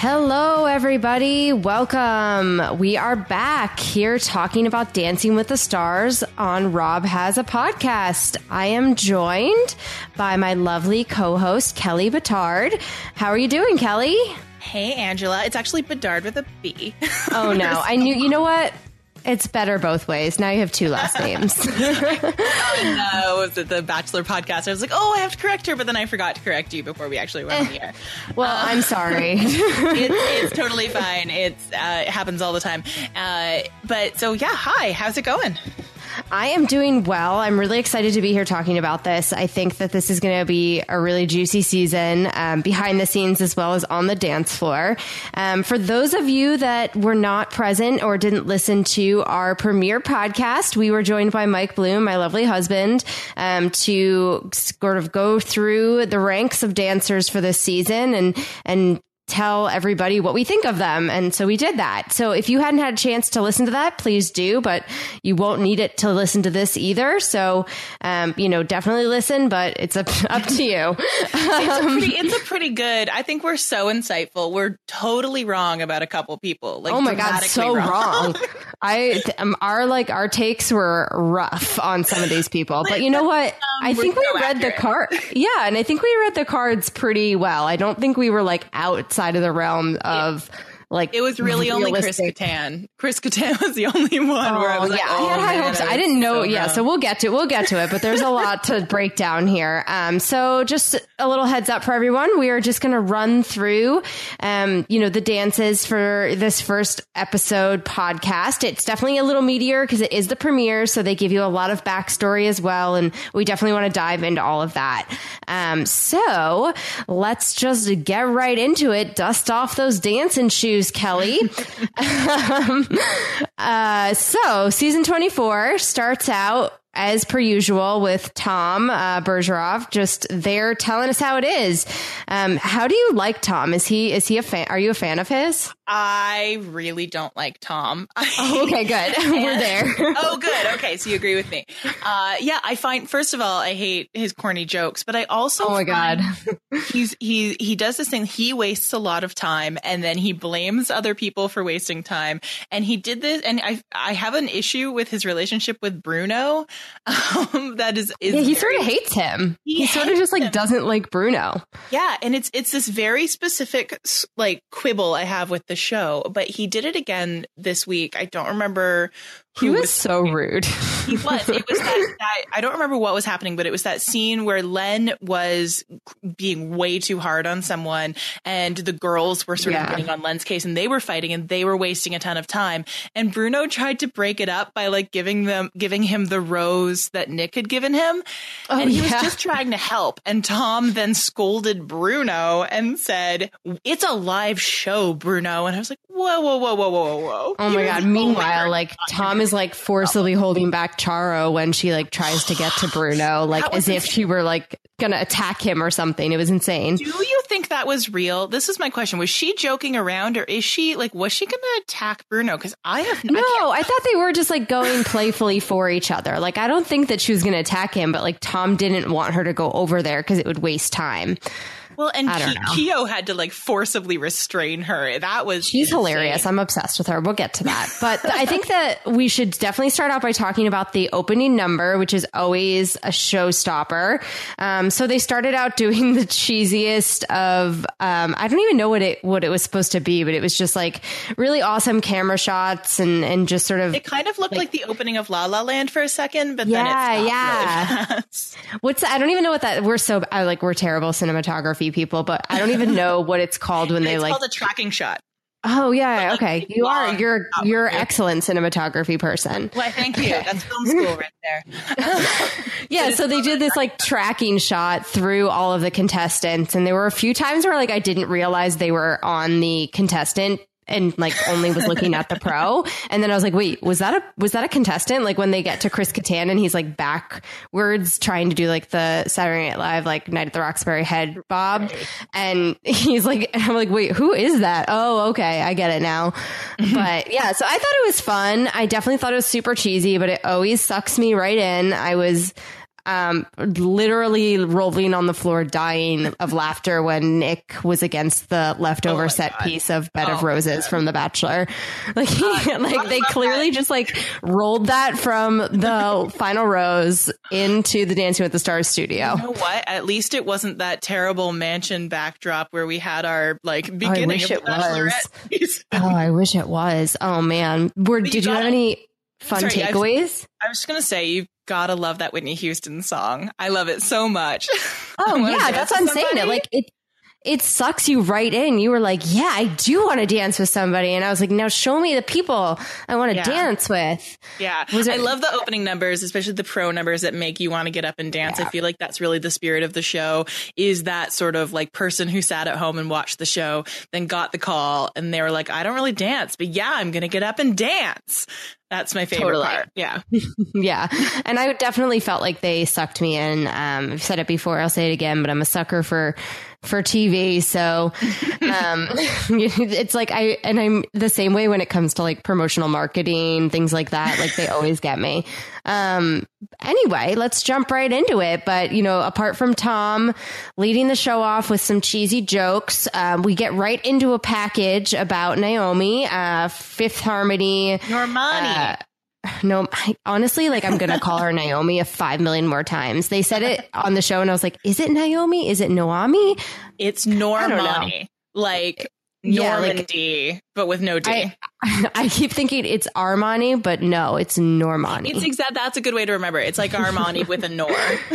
Hello, everybody. Welcome. We are back here talking about Dancing with the Stars on Rob Has a Podcast. I am joined by my lovely co-host, Kelly Bedard. How are you doing, Kelly? Hey, Angela. It's actually Bedard with a B. Oh, no. I knew. You know what? It's better both ways. Now you have two last names. Oh, no. Was it the Bachelor podcast? I was like, oh, I have to correct her, but then I forgot to correct you before we actually went on the air. Well, I'm sorry. It's totally fine. It happens all the time. But so, yeah, hi. How's it going? I am doing well. I'm really excited to be here talking about this. I think that this is going to be a really juicy season, behind the scenes as well as on the dance floor. For those of you that were not present or didn't listen to our premiere podcast, we were joined by Mike Bloom, my lovely husband, to sort of go through the ranks of dancers for this season and tell everybody what we think of them. And so we did that. So if you hadn't had a chance to listen to that, please do, but you won't need it to listen to this either. So, definitely listen, but it's up to you. It's a pretty good, I think we're so insightful. We're totally wrong about a couple people. Like, oh my God, so wrong. Our takes were rough on some of these people, but you know what? I think we read the card. Yeah. And I think we read the cards pretty well. I don't think we were like outside of the realm of like, it was really only Chris Kattan. Chris Kattan was the only one where I was like, I had high hopes. I didn't know. So we'll get to it, but there's a lot to break down here. So just a little heads up for everyone. We are just going to run through, the dances for this first episode podcast. It's definitely a little meatier because it is the premiere. So they give you a lot of backstory as well. And we definitely want to dive into all of that. So let's just get right into it. Dust off those dancing shoes, Kelly. So season 24 starts out as per usual with Tom Bergerov just there telling us how it is. How do you like Tom? Is he a fan? Are you a fan of his? I really don't like Tom. Okay, good. We're there. Oh, good. Okay, so you agree with me. I find, first of all, I hate his corny jokes, but I also God, he does this thing. He wastes a lot of time, and then he blames other people for wasting time. And he did this, and I have an issue with his relationship with Bruno. That is he sort of hates him. He sort of just like doesn't like Bruno. Yeah, and it's this very specific like quibble I have with the show, but he did it again this week. I don't remember. He was so rude. He was. It was that I don't remember what was happening, but it was that scene where Len was being way too hard on someone, and the girls were sort of getting on Len's case, and they were fighting, and they were wasting a ton of time. And Bruno tried to break it up by like giving him the rose that Nick had given him, and he was just trying to help. And Tom then scolded Bruno and said, "It's a live show, Bruno." And I was like, "Whoa, whoa, whoa, whoa, whoa, whoa!" Oh my God! Meanwhile, like Tom is like forcibly holding back Charo when she like tries to get to Bruno, like as if she were like gonna attack him or something. It was insane. Do you think that was real? This is my question. Was she joking around, or was she gonna attack Bruno? Because I thought they were just like going playfully for each other. Like, I don't think that she was gonna attack him, but like Tom didn't want her to go over there because it would waste time. Well, and Keo had to like forcibly restrain her. She's hilarious. I'm obsessed with her. We'll get to that. But I think that we should definitely start out by talking about the opening number, which is always a showstopper. So they started out doing the cheesiest of, I don't even know what it was supposed to be, but it was just like really awesome camera shots and just sort of. It kind of looked like the opening of La La Land for a second, but then it stopped really fast. I don't even know what that. We're terrible cinematography people, but I don't even know what it's called when it's called a tracking shot. Oh yeah, okay. You're excellent cinematography person. Why, thank you. That's film school right there. Yeah, so they did this like tracking shot through all of the contestants, and there were a few times where like I didn't realize they were on the contestant and like only was looking at the pro. And then I was like, wait, was that a contestant? Like when they get to Chris Kattan and he's like backwards trying to do like the Saturday Night Live, like Night at the Roxbury head bob. And he's like, and I'm like, wait, who is that? Oh, okay. I get it now. But yeah, so I thought it was fun. I definitely thought it was super cheesy, but it always sucks me right in. literally rolling on the floor, dying of laughter when Nick was against the leftover set piece of Bed of Roses from The Bachelor. Like, they clearly just like rolled that from the final rose into the Dancing with the Stars studio. You know what? At least it wasn't that terrible mansion backdrop where we had our like beginning of the Bachelorette. I wish it was. Oh man. Did you have any fun takeaways? I was just going to say, you've got to love that Whitney Houston song. I love it so much. Oh yeah, that's what I'm saying. It sucks you right in. You were like, yeah, I do want to dance with somebody. And I was like, now show me the people I want to dance with. Yeah. I love the opening numbers, especially the pro numbers that make you want to get up and dance. I feel like that's really the spirit of the show, is that sort of like person who sat at home and watched the show, then got the call and they were like, I don't really dance, but yeah, I'm going to get up and dance. That's my favorite part. Yeah. Yeah. And I definitely felt like they sucked me in. I've said it before, I'll say it again, but I'm a sucker for TV. So it's like I'm the same way when it comes to like promotional marketing, things like that. Like they always get me. Anyway, let's jump right into it. But, apart from Tom leading the show off with some cheesy jokes, we get right into a package about Naomi, Fifth Harmony. Normani. No, honestly, like I'm going to call her Naomi 5 million more times. They said it on the show and I was like, is it Naomi? Is it Noami? It's Normani. Like Normandy, but with no D. I keep thinking it's Armani, but no, it's Normani. That's a good way to remember it. It's like Armani with a Nor.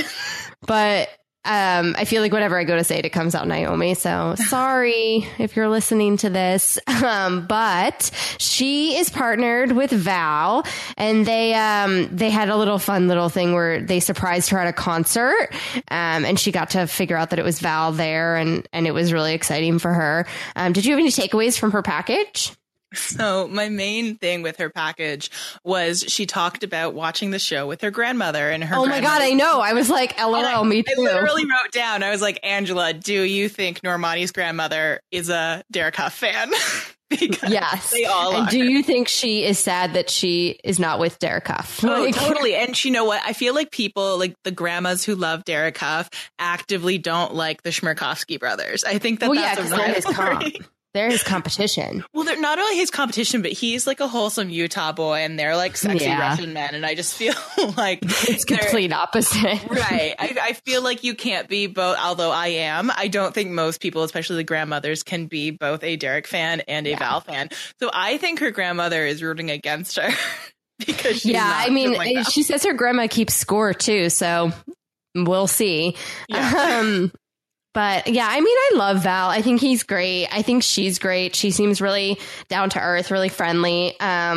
But I feel like whenever I go to say it, it comes out Naomi. So sorry if you're listening to this. But she is partnered with Val, and they had a fun little thing where they surprised her at a concert. And she got to figure out that it was Val there, and it was really exciting for her. Did you have any takeaways from her package? So my main thing with her package was she talked about watching the show with her grandmother and her. Oh my God, I know. I was like, LOL, me too. I literally wrote down, I was like, Angela, do you think Normani's grandmother is a Derek Huff fan? Because yes. They all and are. do you think she is sad that she is not with Derek Huff? Oh, totally. And you know what? I feel like people, like the grandmas who love Derek Huff, actively don't like the Schmirkovsky brothers. I think that's a rivalry. They're his competition. Well, they're not only his competition, but he's like a wholesome Utah boy and they're like sexy Russian men. And I just feel like it's complete opposite. Right. I feel like you can't be both, although I am. I don't think most people, especially the grandmothers, can be both a Derek fan and a Val fan. So I think her grandmother is rooting against her because she's she says her grandma keeps score too. So we'll see. Yeah. But yeah, I love Val. I think he's great. I think she's great. She seems really down to earth, really friendly.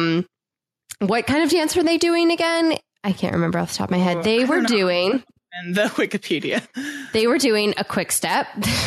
What kind of dance were they doing again? I can't remember off the top of my head. They were doing... And the Wikipedia. They were doing a quick step.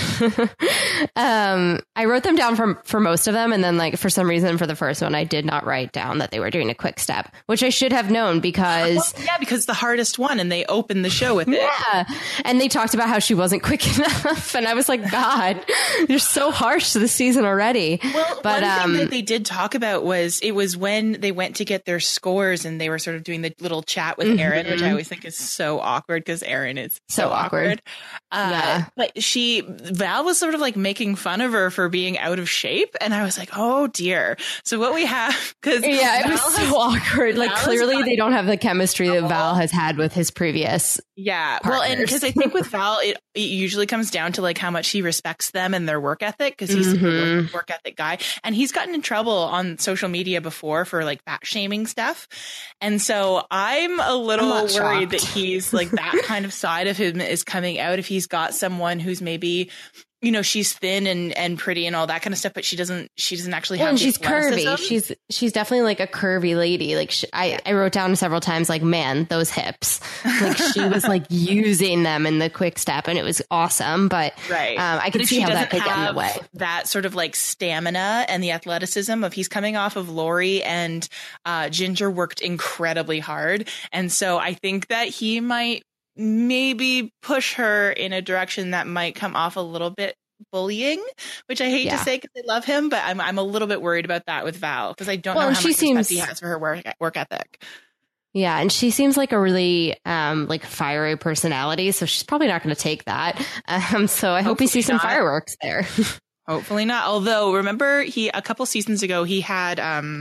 I wrote them down for most of them. And then like for some reason for the first one, I did not write down that they were doing a quick step, which I should have known because... Well, because the hardest one and they opened the show with it. Yeah. And they talked about how she wasn't quick enough. And I was like, God, you're so harsh to the season already. Well, one thing that they did talk about was it was when they went to get their scores and they were sort of doing the little chat with Erin, which I always think is so awkward because Erin is so awkward. But Val was sort of like making fun of her for being out of shape. And I was like, oh dear. So what we have, because it was so awkward. Like clearly they don't have the chemistry that Val has had with his previous partners. Well, and because I think with Val, it usually comes down to like how much he respects them and their work ethic, because he's a work ethic guy. And he's gotten in trouble on social media before for like fat shaming stuff. And so I'm a little worried that he's like that kind of side of him is coming out if he's got someone who's maybe, she's thin and pretty and all that kind of stuff, but she doesn't actually have. And she's curvy. She's definitely like a curvy lady. Like I wrote down several times, like, man, those hips. Like she was like using them in the quick step, and it was awesome. But I could see how that could get in the way. That sort of like stamina and the athleticism of he's coming off of Lori and Ginger worked incredibly hard, and so I think that he might maybe push her in a direction that might come off a little bit bullying, which I hate to say because I love him, but I'm a little bit worried about that with Val because I don't know how much respect he has for her work ethic. Yeah, and she seems like a really like fiery personality, so she's probably not going to take that. So I hope we see some fireworks there. Hopefully not. Although, remember, a couple seasons ago, he had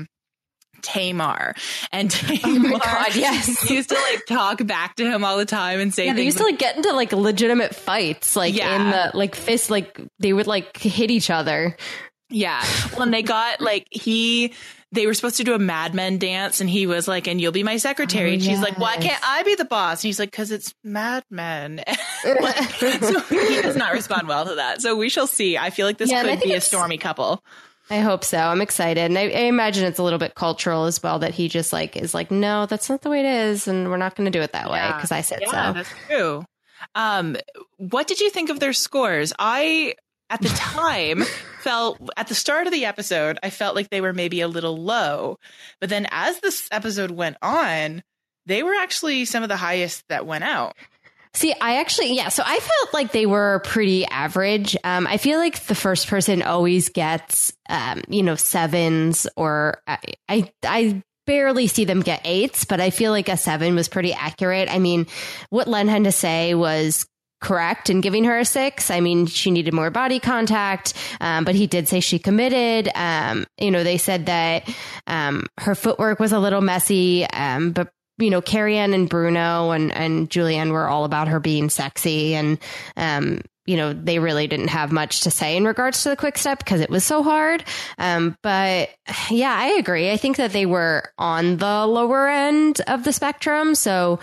Tamar, and Tamar, oh my God, yes, used to like talk back to him all the time and say, they used to like get into like legitimate fights, like in the like fist, like they would like hit each other. Yeah, when they got like they were supposed to do a Mad Men dance, and he was like, and you'll be my secretary. And she's like, why can't I be the boss? And he's like, because it's Mad Men. So he does not respond well to that. So we shall see. I feel like this could be a stormy couple. I hope so. I'm excited. And I imagine it's a little bit cultural as well, that he just like is like, no, that's not the way it is. And we're not going to do it that way because I said so. Yeah, that's true. What did you think of their scores? At the time, felt at the start of the episode, I felt like they were maybe a little low. But then as this episode went on, they were actually some of the highest that went out. See, so I felt like they were pretty average. I feel like the first person always gets, sevens, or I barely see them get eights, but I feel like a 7 was pretty accurate. I mean, what Len had to say was correct in giving her a 6. I mean, she needed more body contact, but he did say she committed. They said that her footwork was a little messy, but Carrie Ann and Bruno and Julianne were all about her being sexy, and they really didn't have much to say in regards to the quick step because it was so hard. But yeah, I agree. I think that they were on the lower end of the spectrum. So,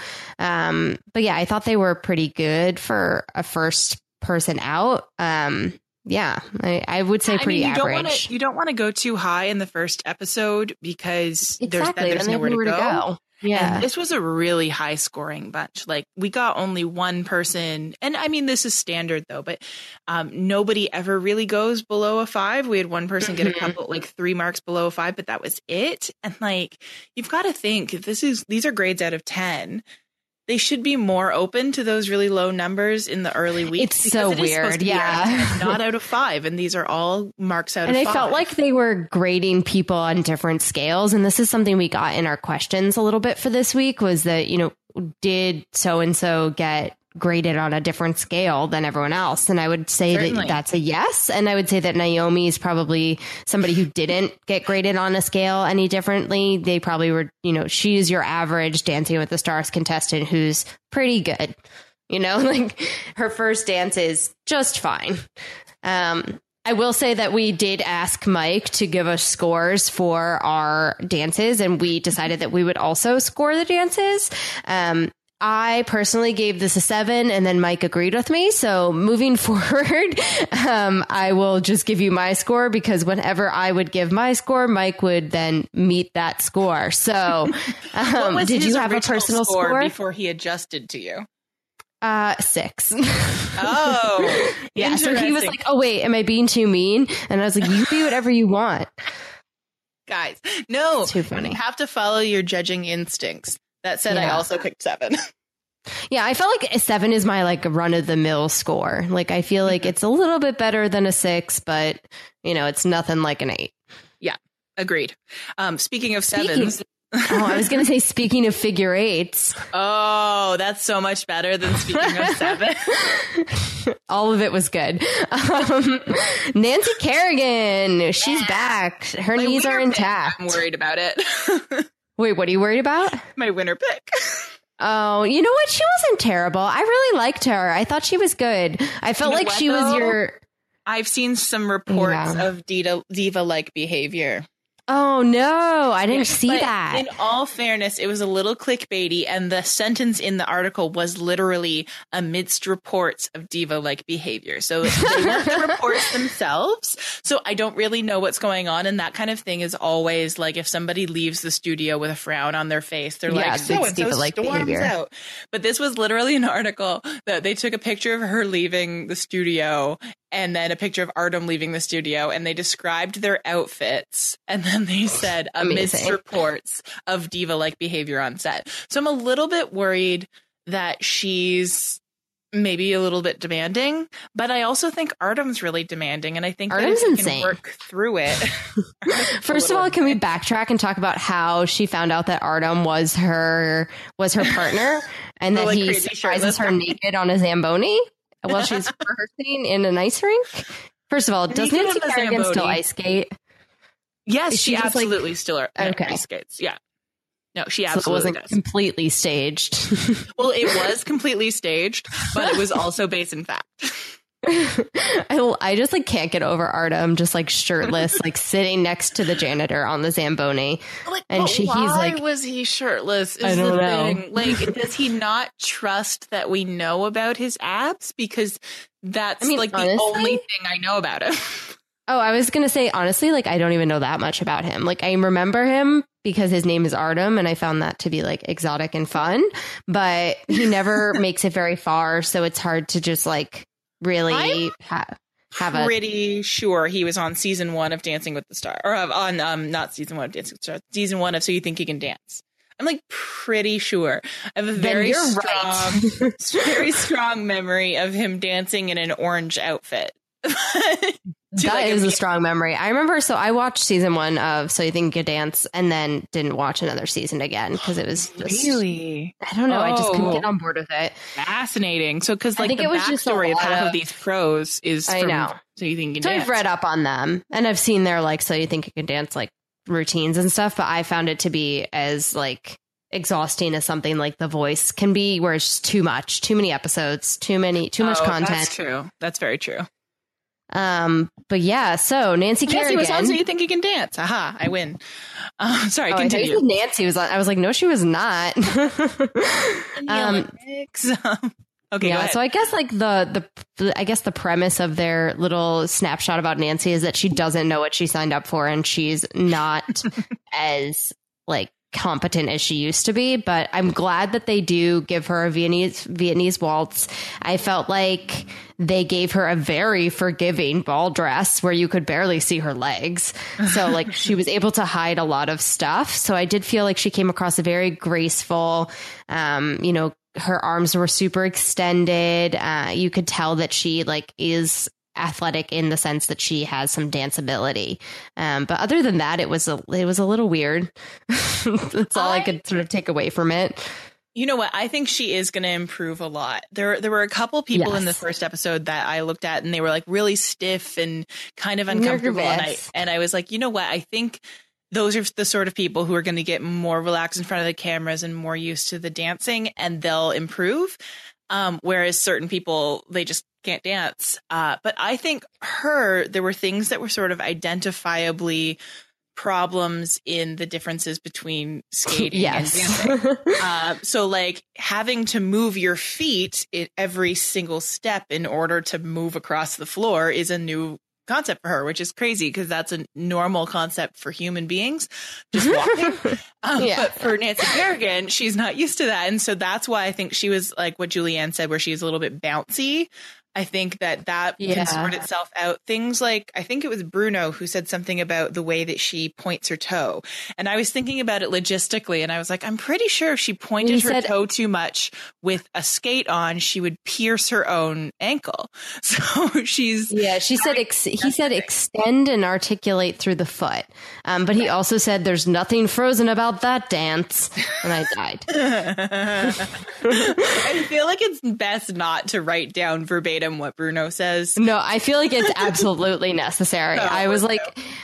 but yeah, I thought they were pretty good for a first person out. Yeah, I would say pretty average. You don't want to go too high in the first episode because there's nowhere to go. Yeah. And this was a really high scoring bunch. Like, we got only one person. And I mean, this is standard though, but nobody ever really goes below a 5. We had one person get a couple, like 3 marks below a 5, but that was it. And like, you've got to think, if these are grades out of 10, they should be more open to those really low numbers in the early weeks. It's so weird. Yeah. Not out of 5. And these are all marks out of 5. And I felt like they were grading people on different scales. And this is something we got in our questions a little bit for this week, was that, did so-and-so get graded on a different scale than everyone else? And I would say that that's a yes. And I would say that Naomi is probably somebody who didn't get graded on a scale any differently. They probably were, she's your average Dancing with the Stars contestant who's pretty good. Like her first dance is just fine. I will say that we did ask Mike to give us scores for our dances, and we decided that we would also score the dances. I personally gave this a 7, and then Mike agreed with me. So moving forward, I will just give you my score, because whenever I would give my score, Mike would then meet that score. So did you have a personal score before he adjusted to you? 6. Oh, yeah. So he was like, "Oh wait, am I being too mean?" And I was like, "You be whatever you want." Guys, no, it's too funny. You have to follow your judging instincts. That said, I also picked 7. Yeah, I felt like a 7 is my like run of the mill score. Like, I feel like it's a little bit better than a 6, but it's nothing like an 8. Yeah, agreed. Speaking of 7s. I was going to say, speaking of figure 8s. Oh, that's so much better than speaking of 7. All of it was good. Nancy Kerrigan, she's back. Her knees are intact. I'm worried about it. Wait, what are you worried about? My winner pick. Oh, you know what? She wasn't terrible. I really liked her. I thought she was good. I felt like she was your... I've seen some reports of diva-like behavior. Oh, no, I didn't see that. In all fairness, it was a little clickbaity, and the sentence in the article was literally amidst reports of diva-like behavior. So they weren't the reports themselves. So I don't really know what's going on. And that kind of thing is always like, if somebody leaves the studio with a frown on their face, they're like, so-and-so storms out. But this was literally an article that they took a picture of her leaving the studio and then a picture of Artem leaving the studio, and they described their outfits, and then they said amidst reports of diva-like behavior on set. So I'm a little bit worried that she's maybe a little bit demanding, but I also think Artem's really demanding, and I think Artem's that if insane. can work through it. First of all, can we backtrack and talk about how she found out that Artem was her partner, and that he surprises her naked on a Zamboni while she's rehearsing in an ice rink? First of all, does Nancy Kerrigan still ice skate? Yes, she absolutely still ice skates. Yeah. No, she absolutely wasn't completely staged. Well, it was completely staged, but it was also based in fact. I just like can't get over Artem just like shirtless, like sitting next to the janitor on the Zamboni. Like, and he's like, was he shirtless? I don't know. Thing. Like, does he not trust that we know about his abs? Because that's honestly, the only thing I know about him. Oh, I was going to say, honestly, like, I don't even know that much about him. Like, I remember him because his name is Artem, and I found that to be, like, exotic and fun. But he never makes it very far, so it's hard to just, like, really have pretty sure he was on season 1 of Dancing with the Stars. Or on, not season 1 of Dancing with the Stars, season 1 of So You Think You Can Dance. I'm, like, pretty sure. I have a very strong memory of him dancing in an orange outfit. That is a strong memory. I remember, so I watched season 1 of So You Think You Could Dance and then didn't watch another season again because it was just, really, I don't know. I just couldn't get on board with it. Fascinating. So, because like the backstory of half of these pros is from So You Think You Can Dance. I've read up on them and I've seen their like So You Think You Can Dance like routines and stuff, but I found it to be as like exhausting as something like The Voice can be, where it's just too many episodes, too much content. That's true. That's very true. But yeah, so Nancy Kerrigan. He was on So You Think You Can Dance. Aha, I win. Sorry, continue. Nancy was on. I was like, no, she was not. Okay, yeah. So I guess like the premise of their little snapshot about Nancy is that she doesn't know what she signed up for, and she's not as like competent as she used to be. But I'm glad that they do give her a Viennese waltz. I felt like they gave her a very forgiving ball dress where you could barely see her legs. So like she was able to hide a lot of stuff. So I did feel like she came across a very graceful, her arms were super extended. You could tell that she like is athletic in the sense that she has some dance ability. But other than that, it was a little weird. That's all I could sort of take away from it. You know what? I think she is going to improve a lot. There were a couple people in the first episode that I looked at and they were like really stiff and kind of uncomfortable. And I was like, you know what? I think those are the sort of people who are going to get more relaxed in front of the cameras and more used to the dancing, and they'll improve. Whereas certain people, they just can't dance. But I think there were things that were sort of identifiably problems in the differences between skating and dancing. So like having to move your feet in every single step in order to move across the floor is a new concept for her, which is crazy because that's a normal concept for human beings, just walking. But for Nancy Kerrigan, she's not used to that. And so that's why I think she was like what Julianne said, where she's a little bit bouncy. I think that can sort itself out. Things like, I think it was Bruno who said something about the way that she points her toe. And I was thinking about it logistically, and I was like, I'm pretty sure if she pointed her toe too much with a skate on, she would pierce her own ankle. So he said extend and articulate through the foot. But he also said there's nothing frozen about that dance. And I died. I feel like it's best not to write down verbatim what Bruno says. No, I feel like it's absolutely necessary. I was like,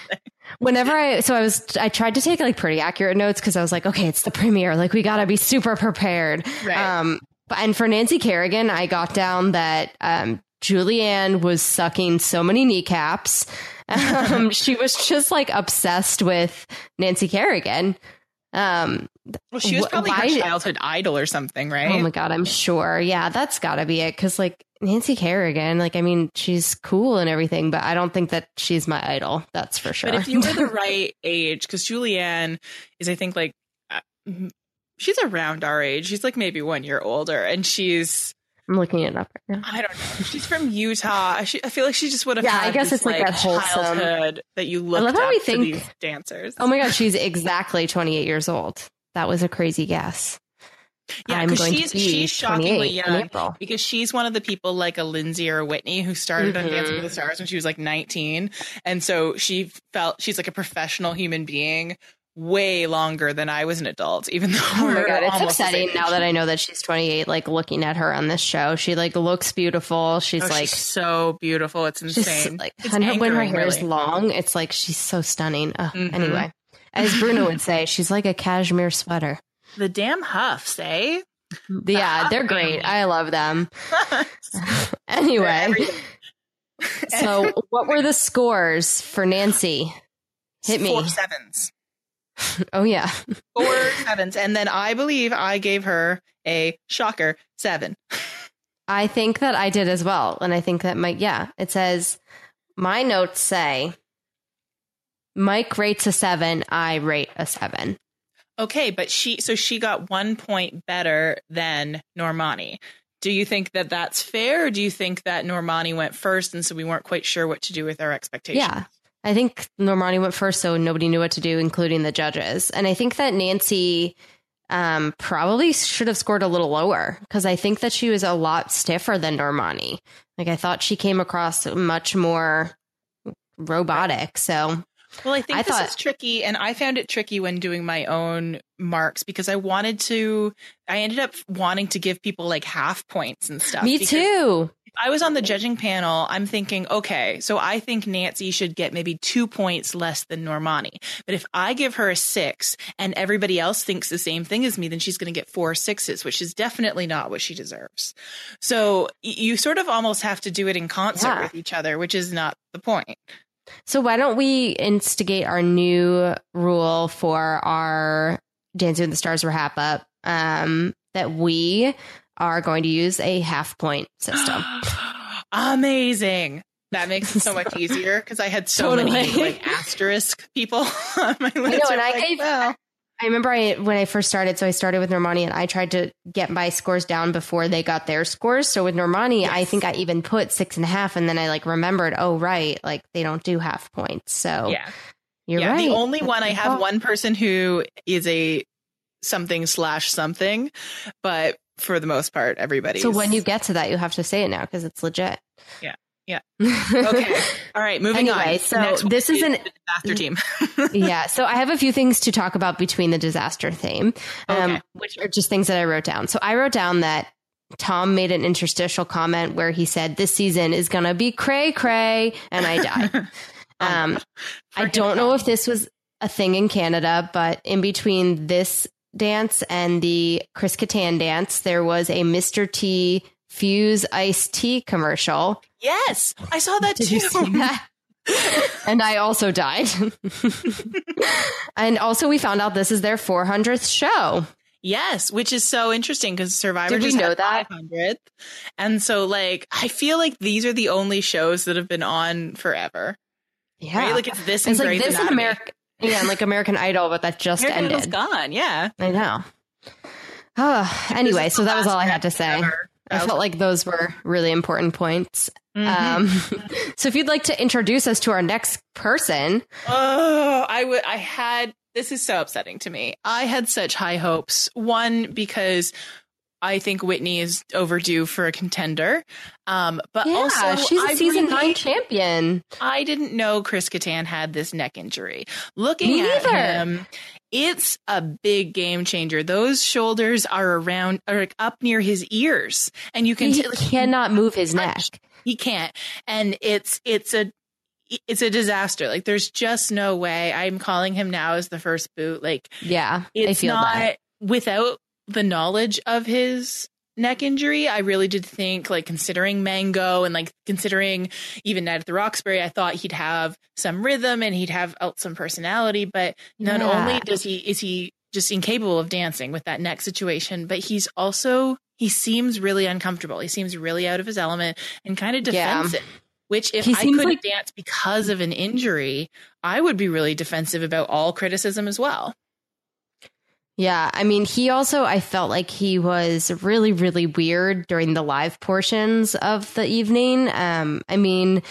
I tried to take like pretty accurate notes because I was like, okay, it's the premiere. Like we got to be super prepared. Right. And for Nancy Kerrigan, I got down that Julianne was sucking so many kneecaps. She was just like obsessed with Nancy Kerrigan. Well, she was probably her childhood idol or something, right? Oh my God, I'm sure. Yeah, that's gotta be it. Cause like Nancy Kerrigan, like, I mean, she's cool and everything, but I don't think that she's my idol. That's for sure. But if you were the right age, cause Julianne is, I think like, she's around our age. She's like maybe 1 year older, and I'm looking it up right now. I don't know. She's from Utah. I feel like she just would have had I guess this, it's like that wholesome childhood that you looked up to these dancers. Oh my God, she's exactly 28 years old. That was a crazy guess. Yeah, I'm going to be she's shockingly 28 in young April. because she's one of the people like a Lindsay or a Whitney who started on Dancing with the Stars when she was like 19. And so she felt she's like a professional human being way longer than I was an adult, even though Oh my God, it's almost the upsetting same now age. that I know that she's 28, like looking at her on this show. She like looks beautiful. She's like she's so beautiful. It's she's insane. like, It's when her angering, hair is really. long, it's like she's so stunning. Anyway, as Bruno would say, she's like a cashmere sweater. The damn Huffs, eh? Yeah, they're great. I love them. Anyway, so what were the scores for Nancy? Hit me. 4 7s. Oh, yeah. 4 7s. And then I believe I gave her a shocker 7. I think that I did as well. And I think that it says, my notes say, Mike rates a 7, I rate a 7. Okay, but she got 1 point better than Normani. Do you think that that's fair, or do you think that Normani went first and so we weren't quite sure what to do with our expectations? Yeah, I think Normani went first, so nobody knew what to do, including the judges. And I think that Nancy probably should have scored a little lower because I think that she was a lot stiffer than Normani. Like, I thought she came across much more robotic. So... Well, I think this is tricky, and I found it tricky when doing my own marks because I ended up wanting to give people like half points and stuff. Me too. If I was on the judging panel, I'm thinking, okay, so I think Nancy should get maybe 2 points less than Normani. But if I give her a 6 and everybody else thinks the same thing as me, then she's going to get 4 6s, which is definitely not what she deserves. So you sort of almost have to do it in concert with each other, which is not the point. So why don't we instigate our new rule for our Dancing with the Stars wrap up that we are going to use a half point system. Amazing. That makes it so much easier because I had so many like asterisk people on my list. I know, I remember when I first started, so I started with Normani and I tried to get my scores down before they got their scores. So with Normani, I think I even put 6.5 and then I like remembered, oh, right, like they don't do half points. So you're right. The only one I have one person who is a something/something, but for the most part, everybody. So when you get to that, you have to say it now because it's legit. Yeah. Yeah. Okay. All right. Moving on. So this is the disaster team. Yeah. So I have a few things to talk about between the disaster theme, which are just things that I wrote down. So I wrote down that Tom made an interstitial comment where he said, this season is going to be cray cray. And I died. I don't know if this was a thing in Canada, but in between this dance and the Chris Kattan dance, there was a Mr. T Fuse iced tea commercial. Yes, I saw that too. Did you see that? And I also died. And also we found out this is their 400th show. Yes, which is so interesting because Survivor just had that 500th. And so like I feel like these are the only shows that have been on forever. Yeah. Right? Like it's this and like this in America. Yeah, like American Idol, but that just American ended. Idol's gone, yeah. I know. Anyway, so that was all I had to say. I felt like those were really important points. Mm-hmm. So if you'd like to introduce us to our next person. This is so upsetting to me. I had such high hopes. One, because I think Whitney is overdue for a contender. But also she's a season 9 champion. I didn't know Chris Kattan had this neck injury. Looking at him, it's a big game changer. Those shoulders are up near his ears, and you can he cannot move his neck. He can't, and it's a disaster. Like there's just no way. I'm calling him now as the first boot. Like I feel not that. Without the knowledge of his neck injury, I really did think, like, considering Mango and like considering even Night at the Roxbury, I thought he'd have some rhythm and he'd have some personality. But not only is he just incapable of dancing with that neck situation, but he seems really uncomfortable. He seems really out of his element and kind of defensive. Which if I couldn't dance because of an injury, I would be really defensive about all criticism as well. Yeah, I mean, I felt like he was really, really weird during the live portions of the evening. I mean,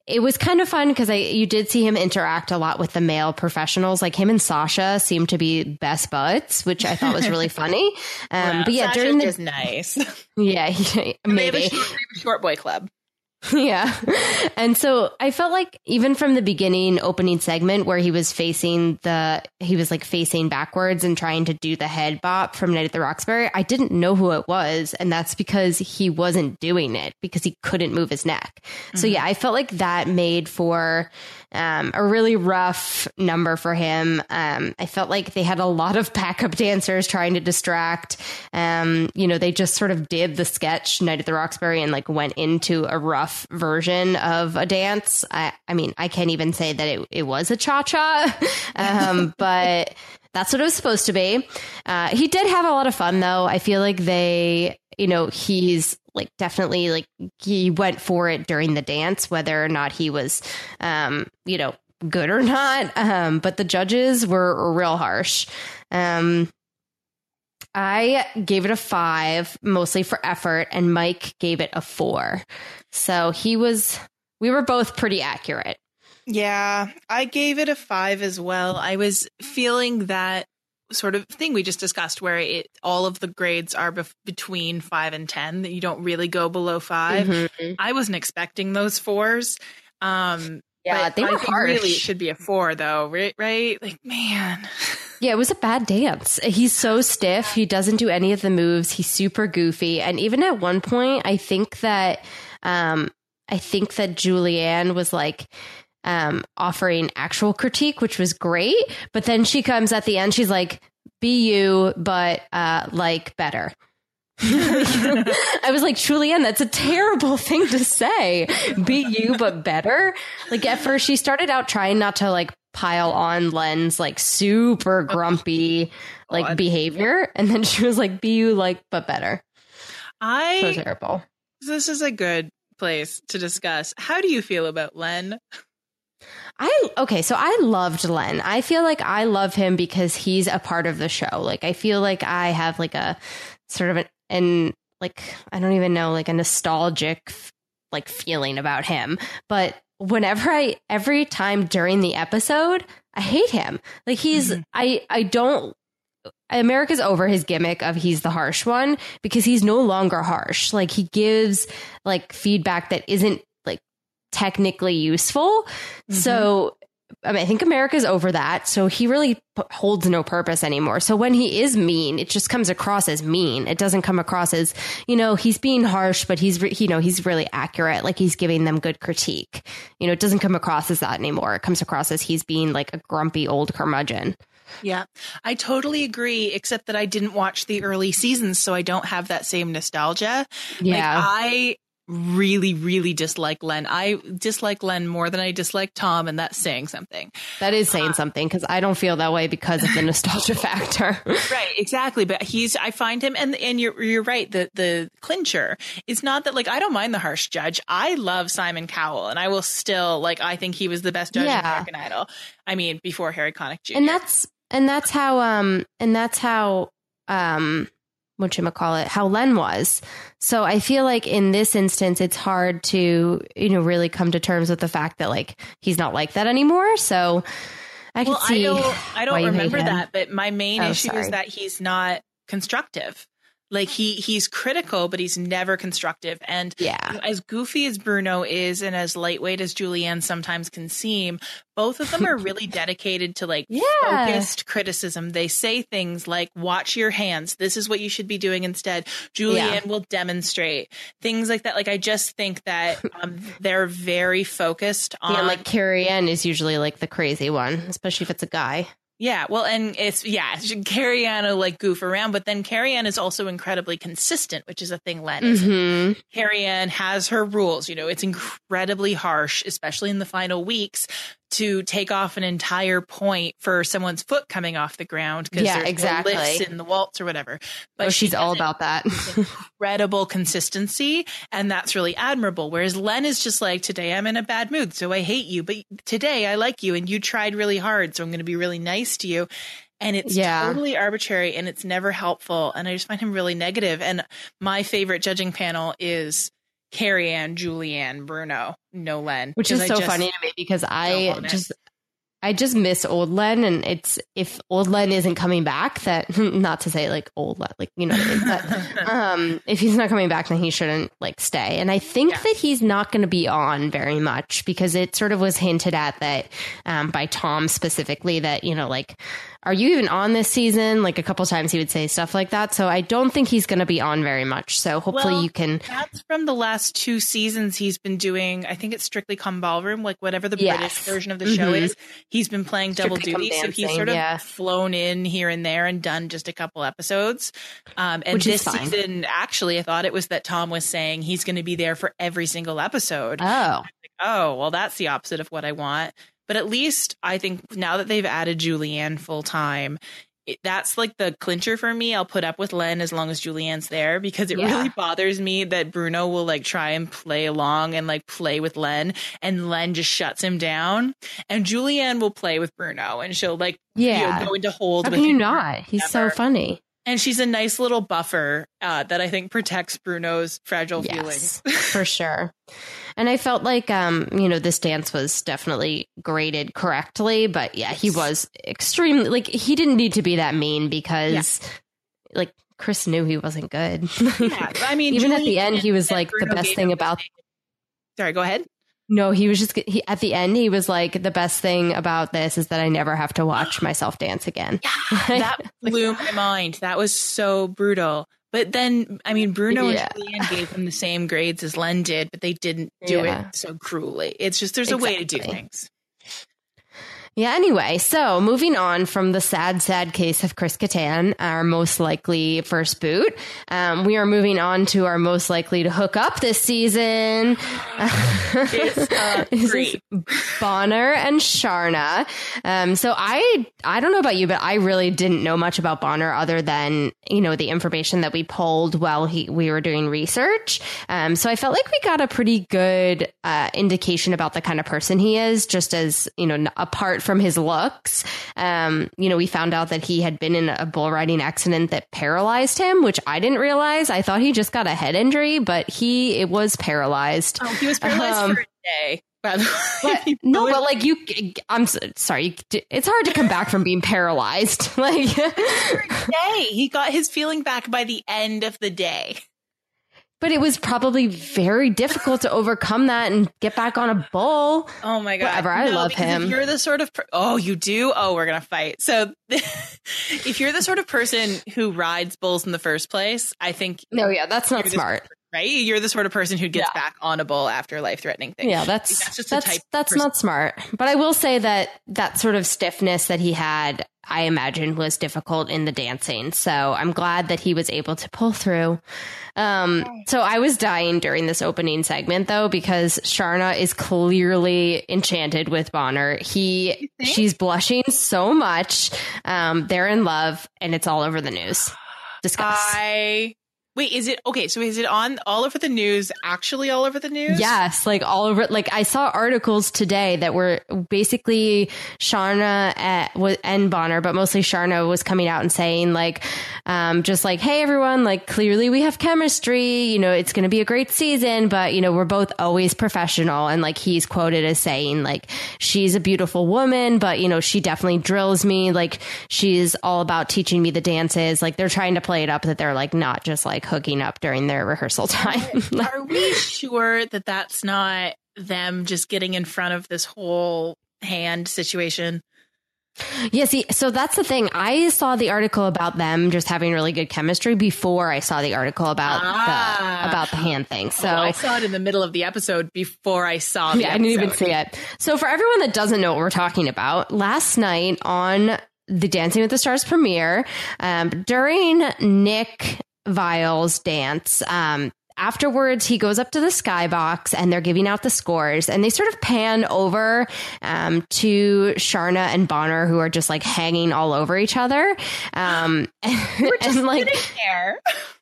it was kind of fun because you did see him interact a lot with the male professionals. Like him and Sasha seemed to be best buds, which I thought was really funny. But yeah, Sasha's during the just nice. Yeah, maybe short boy club. Yeah. And so I felt like even from the beginning opening segment where he was facing backwards and trying to do the head bop from Night at the Roxbury, I didn't know who it was. And that's because he wasn't doing it because he couldn't move his neck. So yeah, I felt like that made for a really rough number for him. I felt like they had a lot of backup dancers trying to distract. They just sort of did the sketch Night at the Roxbury and like went into a rough version of a dance. I mean, I can't even say that it was a cha-cha, but that's what it was supposed to be. He did have a lot of fun, though. I feel like he's like definitely like he went for it during the dance, whether or not he was, good or not. But the judges were real harsh. I gave it a 5, mostly for effort, and Mike gave it a 4. So we were both pretty accurate. Yeah, I gave it a 5 as well. I was feeling that sort of thing we just discussed where all of the grades are between 5 and 10, that you don't really go below 5. Mm-hmm. I wasn't expecting those 4s. Yeah, they were harsh. Really, it should be a 4 though, right? Like, man. Yeah, it was a bad dance. He's so stiff. He doesn't do any of the moves. He's super goofy. And even at one point, I think that Julianne was like offering actual critique, which was great. But then she comes at the end. She's like, "Be you, but like better." I was like, Julianne, that's a terrible thing to say. Be you, but better. Like at first, she started out trying not to like pile on Len's like super grumpy like behavior, and then she was like, "Be you, like but better." So terrible. This is a good place to discuss. How do you feel about Len? So I loved Len. I feel like I love him because he's a part of the show. Like I feel like I have like a sort of I don't even know, like a nostalgic like feeling about him. But every time during the episode, I hate him. Like he's, America's over his gimmick of he's the harsh one because he's no longer harsh. Like he gives like feedback that isn't like technically useful. Mm-hmm. So I think America's over that. So he really holds no purpose anymore. So when he is mean, it just comes across as mean. It doesn't come across as, he's being harsh, but he's really accurate. Like he's giving them good critique. It doesn't come across as that anymore. It comes across as he's being like a grumpy old curmudgeon. Yeah, I totally agree, except that I didn't watch the early seasons, so I don't have that same nostalgia. Yeah. Like, I really, really dislike Len. I dislike Len more than I dislike Tom, and that's saying something. That is saying something, because I don't feel that way because of the nostalgia factor. Right, exactly. But I find him, and you're right. The clincher is not that, like, I don't mind the harsh judge. I love Simon Cowell, and I will still, I think he was the best judge in American Idol. I mean, before Harry Connick Jr. And that's how how Len was. So I feel like in this instance, it's hard to, really come to terms with the fact that like he's not like that anymore. So I can see. I don't remember that, but my main issue is that he's not constructive. Like he's critical, but he's never constructive. And as goofy as Bruno is, and as lightweight as Julianne sometimes can seem, both of them are really dedicated to focused criticism. They say things like, "Watch your hands. This is what you should be doing instead." Julianne will demonstrate things like that. Like I just think that they're very focused on. Yeah, like Carrie Ann is usually like the crazy one, especially if it's a guy. Yeah, well, and Carrie Ann will goof around, but then Carrie Ann is also incredibly consistent, which is a thing Len isn't. Carrie Ann has her rules. It's incredibly harsh, especially in the final weeks, to take off an entire point for someone's foot coming off the ground because there's no lifts in the waltz or whatever. But she's all about that. Incredible consistency, and that's really admirable. Whereas Len is just like, today I'm in a bad mood, so I hate you, but today I like you, and you tried really hard, so I'm going to be really nice to you. And it's totally arbitrary, and it's never helpful. And I just find him really negative. And my favorite judging panel is Carrie Ann, Julianne, Bruno, no Len. Which is so funny to me because I just miss old Len, and it's if old Len isn't coming back, that not to say like old Len, like you know what I mean, but if he's not coming back, then he shouldn't like stay. And I think that he's not going to be on very much because it sort of was hinted at that by Tom specifically that like, are you even on this season? Like a couple times he would say stuff like that. So I don't think he's going to be on very much. So hopefully you can. That's from the last 2 seasons he's been doing. I think it's Strictly Come Ballroom, like whatever the British version of the show is. He's been playing double duty. So he's sort of flown in here and there and done just a couple episodes. And which this season, actually, I thought it was that Tom was saying he's going to be there for every single episode. Oh, well, that's the opposite of what I want. But at least I think now that they've added Julianne full time, that's like the clincher for me. I'll put up with Len as long as Julianne's there because it really bothers me that Bruno will like try and play along and like play with Len and Len just shuts him down. And Julianne will play with Bruno and she'll like go into hold. How can you not? He's so funny. And she's a nice little buffer that I think protects Bruno's fragile feelings. For sure. And I felt like, this dance was definitely graded correctly. But he was extremely, like, he didn't need to be that mean because, like, Chris knew he wasn't good. I mean, even at the end, he was like, the best thing about. Sorry, go ahead. No, he was just at the end. He was like, the best thing about this is that I never have to watch myself dance again. That blew my mind. That was so brutal. But then, I mean, Bruno and Julianne gave him the same grades as Len did, but they didn't do it so cruelly. It's just there's a way to do things. Yeah, anyway, so moving on from the sad, sad case of Chris Kattan, our most likely first boot, we are moving on to our most likely to hook up this season. It's Bonner and Sharna. So I don't know about you, but I really didn't know much about Bonner other than, the information that we pulled while we were doing research. So I felt like we got a pretty good indication about the kind of person he is, just as, apart from his looks. We found out that he had been in a bull riding accident that paralyzed him, which I didn't realize. I thought he just got a head injury, but it was paralyzed. Oh, he was paralyzed for a day. I'm sorry. It's hard to come back from being paralyzed. Like, he got his feeling back by the end of the day. But it was probably very difficult to overcome that and get back on a bull. Oh my God. Whatever. I love him. If you're the sort of, you do? Oh, we're going to fight. So if you're the sort of person who rides bulls in the first place, I think. No, that's not smart. Right? You're the sort of person who gets back on a bull after life-threatening things. Yeah, that's not smart. But I will say that sort of stiffness that he had, I imagine, was difficult in the dancing. So I'm glad that he was able to pull through. So I was dying during this opening segment, though, because Sharna is clearly enchanted with Bonner. She's blushing so much. They're in love, and it's all over the news. Discuss. Wait, is it okay? So is it on all over the news? Actually, all over the news? Yes, like all over. Like I saw articles today that were basically Sharna and Bonner, but mostly Sharna was coming out and saying like, just like, hey everyone, like clearly we have chemistry. It's going to be a great season, but we're both always professional. And like he's quoted as saying like, she's a beautiful woman, but she definitely drills me. Like she's all about teaching me the dances. Like they're trying to play it up that they're like not just like hooking up during their rehearsal time. Are we sure that that's not them just getting in front of this whole hand situation? Yeah, see, so that's the thing. I saw the article about them just having really good chemistry before I saw the article about the hand thing. So I saw it in the middle of the episode before I saw the episode. I didn't even see it. So for everyone that doesn't know what we're talking about, last night on the Dancing with the Stars premiere, during Nick Viall's dance, afterwards he goes up to the skybox and they're giving out the scores, and they sort of pan over to Sharna and Bonner, who are just like hanging all over each other, we're just and like there.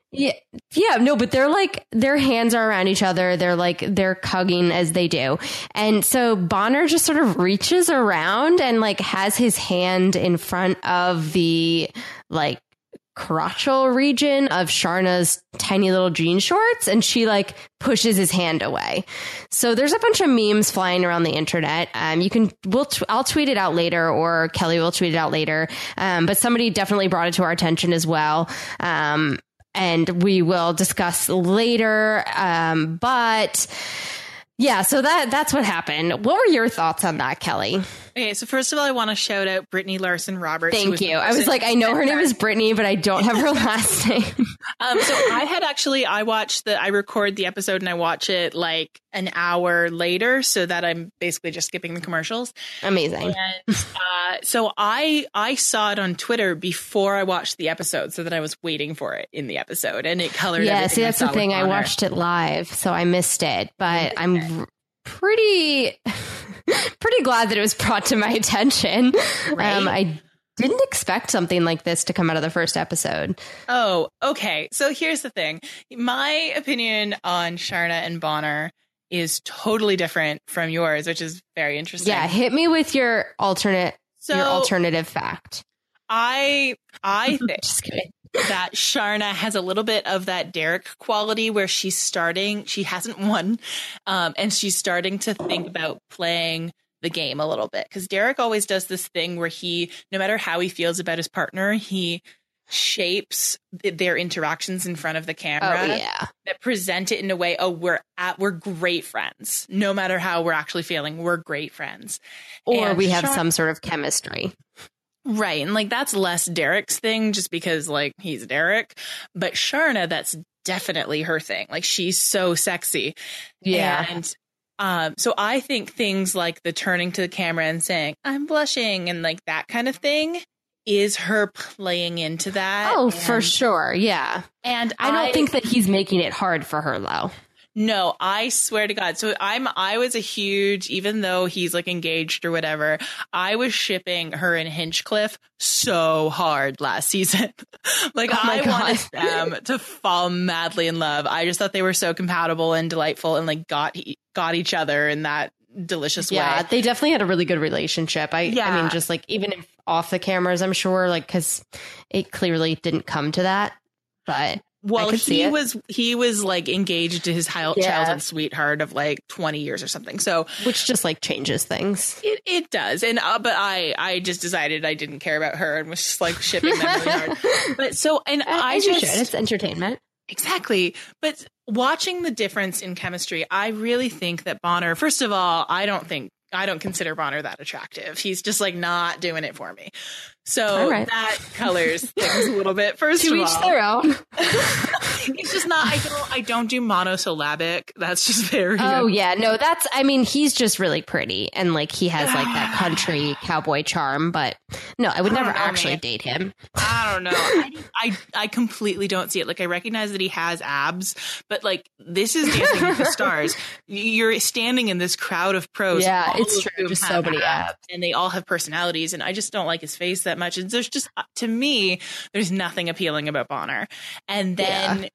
No, but they're like, their hands are around each other. They're hugging as they do. And so Bonner just sort of reaches around and like has his hand in front of the like crotchal region of Sharna's tiny little jean shorts, and she like pushes his hand away. So there's a bunch of memes flying around the internet. I'll tweet it out later, or Kelly will tweet it out later. But somebody definitely brought it to our attention as well. And we will discuss later. But yeah, so that's what happened. What were your thoughts on that, Kelly? Okay, so first of all, I want to shout out Brittany Larson Roberts. Thank you. I was like, I know her name is Brittany, but I don't have her last name. So I record the episode and I watch it like an hour later so that I'm basically just skipping the commercials. Amazing. And so I saw it on Twitter before I watched the episode so that I was waiting for it in the episode, and it colored everything. Yeah, see, that's the thing. I watched it live, so I missed it, but I'm pretty glad that it was brought to my attention. Right? I didn't expect something like this to come out of the first episode. Oh, okay. So here's the thing. My opinion on Sharna and Bonner is totally different from yours, which is very interesting. Yeah, hit me with your alternative fact. I think just kidding. That Sharna has a little bit of that Derek quality where she hasn't won, and she's starting to think about playing the game a little bit, because Derek always does this thing where no matter how he feels about his partner, he shapes their interactions in front of the camera that present it in a way, we're great friends. No matter how we're actually feeling, we're great friends. Or we have some sort of chemistry. Right. And like, that's less Derek's thing just because like he's Derek, but Sharna, that's definitely her thing. Like, she's so sexy. Yeah. And so I think things like the turning to the camera and saying, I'm blushing, and like that kind of thing is her playing into that. Oh, for sure. Yeah. And I don't think that he's making it hard for her, though. No, I swear to God. So I was a huge, even though he's like engaged or whatever, I was shipping her and Hinchcliffe so hard last season. Like, I wanted them to fall madly in love. I just thought they were so compatible and delightful, and like got each other in that delicious way. Yeah, they definitely had a really good relationship. I mean, just like even if off the cameras, I'm sure, like, because it clearly didn't come to that, but. Well, he was like engaged to his childhood sweetheart of like 20 years or something. So, which just like changes things. It does. And but I just decided I didn't care about her and was just like shipping them really hard. But so, and it's entertainment. Exactly. But watching the difference in chemistry, I really think that Bonner, first of all, I don't consider Bonner that attractive. He's just like not doing it for me. So that colors things a little bit. First of all, to each their own. It's just not. I don't do monosyllabic. That's just very. Oh yeah, no. That's. I mean, he's just really pretty, and like he has like that country cowboy charm. But no, I would never actually date him. I don't know. I completely don't see it. Like, I recognize that he has abs, but like, this is Dancing with the Stars. You're standing in this crowd of pros. Yeah, it's true. Just so many abs, and they all have personalities. And I just don't like his face that much. And there's just, to me, there's nothing appealing about Bonner. And then,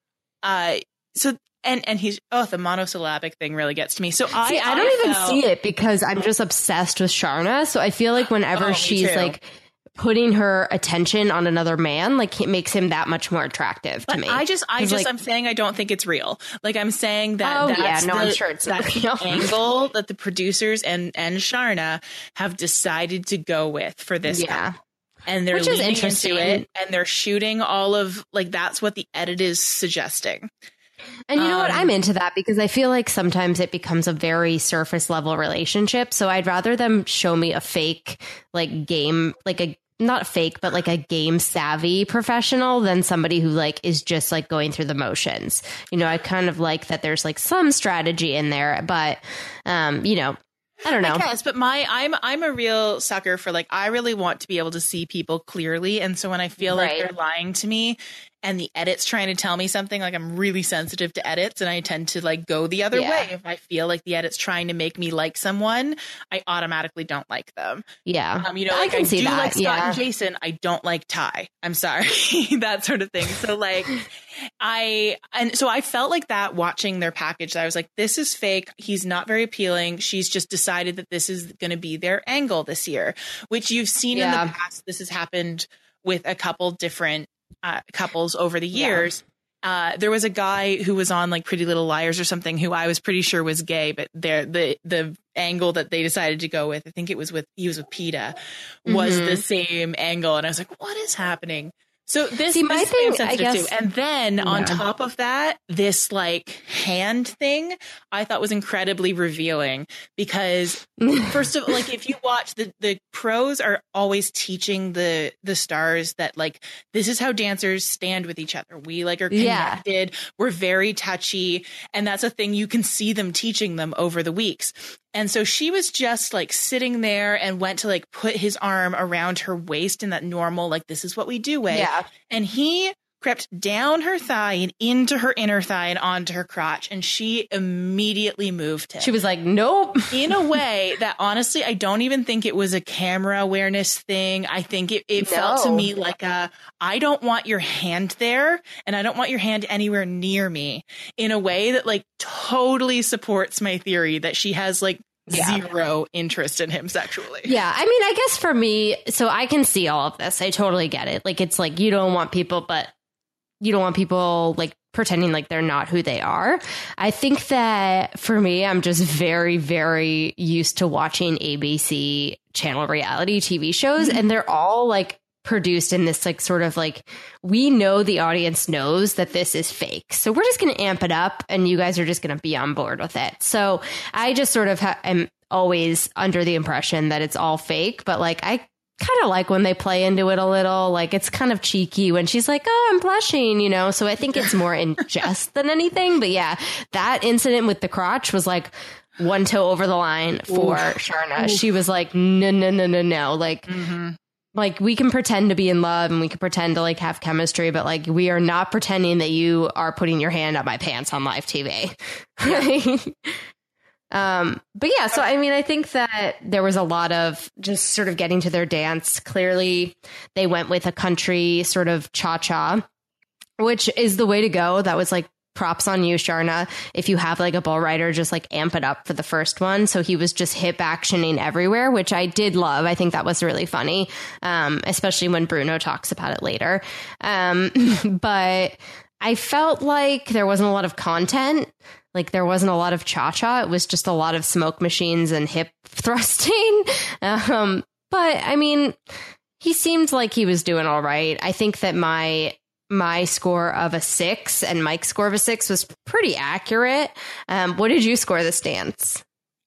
and he's, the monosyllabic thing really gets to me. So I don't even see it because I'm just obsessed with Sharna. So I feel like whenever she's like putting her attention on another man, like, it makes him that much more attractive to me. I'm saying I don't think it's real. Like, I'm saying that I'm sure it's the angle that the producers and Sharna have decided to go with for this. Yeah. And they're leaning into it, and they're shooting all of, like, that's what the edit is suggesting. And you know what? I'm into that because I feel like sometimes it becomes a very surface level relationship. So I'd rather them show me a fake, like, game, like not fake, but like a game savvy professional than somebody who like is just like going through the motions. You know, I kind of like that there's like some strategy in there, but, you know, I don't know. I guess, but I'm a real sucker for, like, I really want to be able to see people clearly. And so when I feel like they're lying to me and the edit's trying to tell me something, like, I'm really sensitive to edits and I tend to like go the other way. If I feel like the edit's trying to make me like someone, I automatically don't like them. Yeah. You know, like, I do like Scott and Jason. I don't like Ty. I'm sorry. That sort of thing. So like, so I felt like that watching their package. I was like, this is fake. He's not very appealing. She's just decided that this is going to be their angle this year, which you've seen in the past. This has happened with a couple different couples over the years. There was a guy who was on like Pretty Little Liars or something who I was pretty sure was gay, but the angle that they decided to go with, I think he was with PETA, was the same angle. And I was like, what is happening? So this is sensitive too. And then on top of that, this like hand thing I thought was incredibly revealing because first of all, like if you watch the pros are always teaching the stars that like, this is how dancers stand with each other. We like are connected. Yeah. We're very touchy. And that's a thing you can see them teaching them over the weeks. And so she was just like sitting there and went to like put his arm around her waist in that normal, like, this is what we do way. Yeah. And he crept down her thigh and into her inner thigh and onto her crotch. And she immediately moved him. She was like, nope. In a way that honestly, I don't even think it was a camera awareness thing. I think it felt to me like I don't want your hand there and I don't want your hand anywhere near me, in a way that like totally supports my theory that she has like zero interest in him sexually. Yeah. I mean, I guess for me, so I can see all of this. I totally get it. Like, it's like, you don't want people like pretending like they're not who they are. I think that for me, I'm just very, very used to watching ABC channel reality TV shows, and they're all like produced in this like sort of like, we know the audience knows that this is fake, so we're just going to amp it up and you guys are just going to be on board with it. So I just sort of am always under the impression that it's all fake, but like I kind of like when they play into it a little. Like, it's kind of cheeky when she's like, oh, I'm blushing, you know? So I think it's more in jest than anything. But yeah, that incident with the crotch was like one toe over the line for Sharna. She was like, no. Like, like, we can pretend to be in love and we can pretend to like have chemistry, but like, we are not pretending that you are putting your hand up my pants on live TV. Yeah. But yeah, so I mean, I think that there was a lot of just sort of getting to their dance. Clearly, they went with a country sort of cha-cha, which is the way to go. That was like props on you, Sharna. If you have like a bull rider, just like amp it up for the first one. So he was just hip actioning everywhere, which I did love. I think that was really funny, especially when Bruno talks about it later. But I felt like there wasn't a lot of content. Like, there wasn't a lot of cha-cha. It was just a lot of smoke machines and hip thrusting. But I mean, he seemed like he was doing all right. I think that my score of a 6 and Mike's score of a 6 was pretty accurate. What did you score this dance?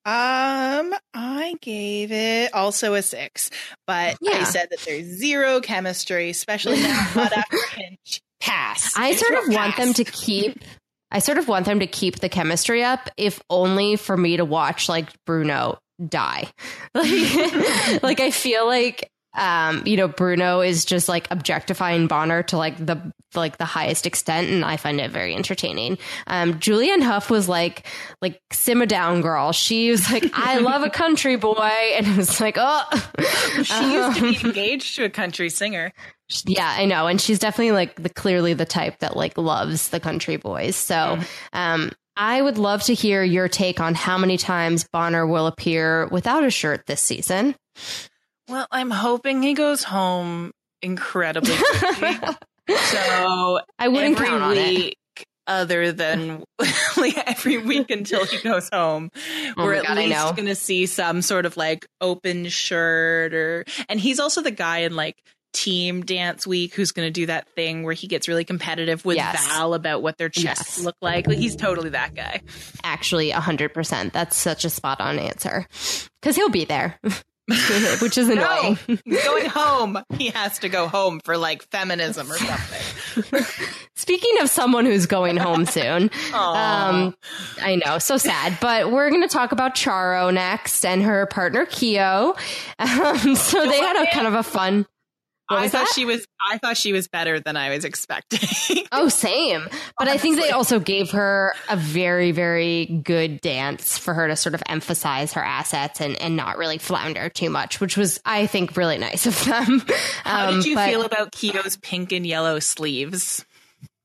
I gave it also a 6, but I said that there's zero chemistry, especially now, not after Hinch. Pass. I sort of want them to keep the chemistry up, if only for me to watch like Bruno die. Like I feel like Bruno is just like objectifying Bonner to like the highest extent, and I find it very entertaining. Julianne Hough was like simmer down, girl. She was like, I love a country boy, and it was like, oh, she used to be engaged to a country singer. Yeah, I know, and she's definitely like clearly the type that like loves the country boys. So, I would love to hear your take on how many times Bonner will appear without a shirt this season. Well, I'm hoping he goes home incredibly quickly. So I wouldn't count on it. Other than like every week until he goes home, we're at least going to see some sort of like open shirt and he's also the guy in like Team Dance Week who's going to do that thing where he gets really competitive with Val about what their chests look like. Like, he's totally that guy. Actually, 100%. That's such a spot on answer because he'll be there. Which is annoying. No, he's going home. He has to go home for like feminism or something. Speaking of someone who's going home soon, I know, so sad. But we're going to talk about Charo next and her partner Keo. So they had a kind of a fun. I thought she was better than I was expecting. Oh, same. But honestly, I think they also gave her a very, very good dance for her to sort of emphasize her assets and not really flounder too much, which was, I think, really nice of them. How did you feel about Keo's pink and yellow sleeves?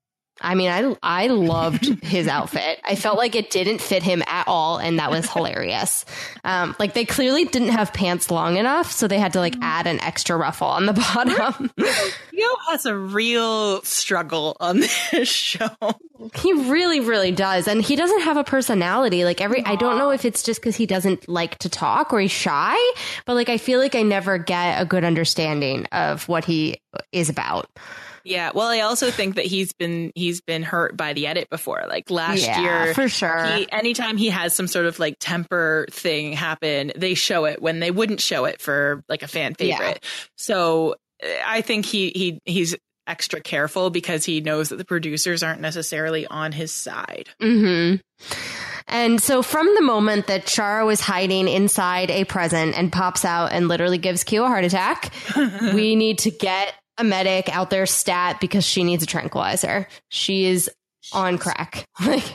I mean, I loved his outfit. I felt like it didn't fit him at all, and that was hilarious. Like they clearly didn't have pants long enough, so they had to like add an extra ruffle on the bottom. Keo has a real struggle on this show. He really, really does, and he doesn't have a personality. Like I don't know if it's just because he doesn't like to talk or he's shy, but like I feel like I never get a good understanding of what he is about. Yeah, well, I also think that he's been hurt by the edit before. Like last year, for sure. Anytime he has some sort of like temper thing happen, they show it when they wouldn't show it for like a fan favorite. Yeah. So I think he's extra careful because he knows that the producers aren't necessarily on his side. Mm-hmm. And so from the moment that Charo is hiding inside a present and pops out and literally gives Keo a heart attack, we need to get a medic out there stat because she needs a tranquilizer. She is on crack.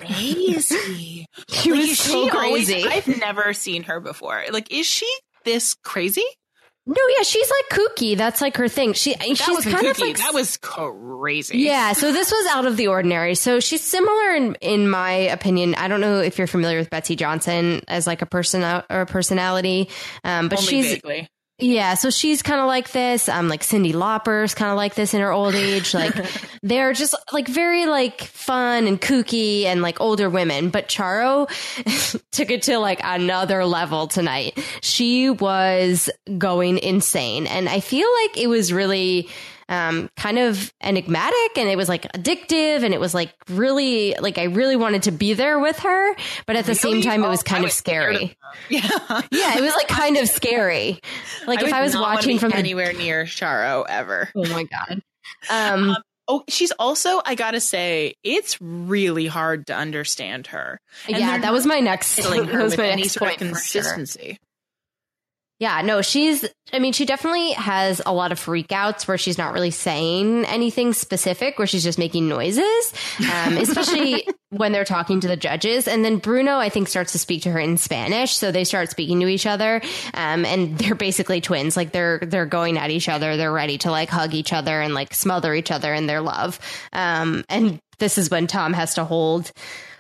Crazy. She was so crazy. I've never seen her before. Like, is she this crazy? No, yeah, she's like kooky. That's like her thing. She's kind kooky. of like that was crazy. Yeah, so this was out of the ordinary. So she's similar in my opinion. I don't know if you're familiar with Betsy Johnson as like a person or a personality, but only she's vaguely. Yeah, so she's kind of like this. Like Cyndi Lauper's kind of like this in her old age. Like they're just like very like fun and kooky and like older women. But Charo took it to like another level tonight. She was going insane, and I feel like it was really kind of enigmatic, and it was like addictive, and it was like really like I really wanted to be there with her, but at the same time it was kind of scary. Yeah, it was like kind of scary. Like if I was watching from anywhere near Charo ever. Oh my god. She's also, I gotta say, it's really hard to understand her. And that was my next. That was my next point. Consistency. Sure. Yeah, no, she definitely has a lot of freakouts where she's not really saying anything specific, where she's just making noises, especially when they're talking to the judges. And then Bruno, I think, starts to speak to her in Spanish. So they start speaking to each other. And they're basically twins. Like they're going at each other. They're ready to like hug each other and like smother each other in their love. And this is when Tom has to hold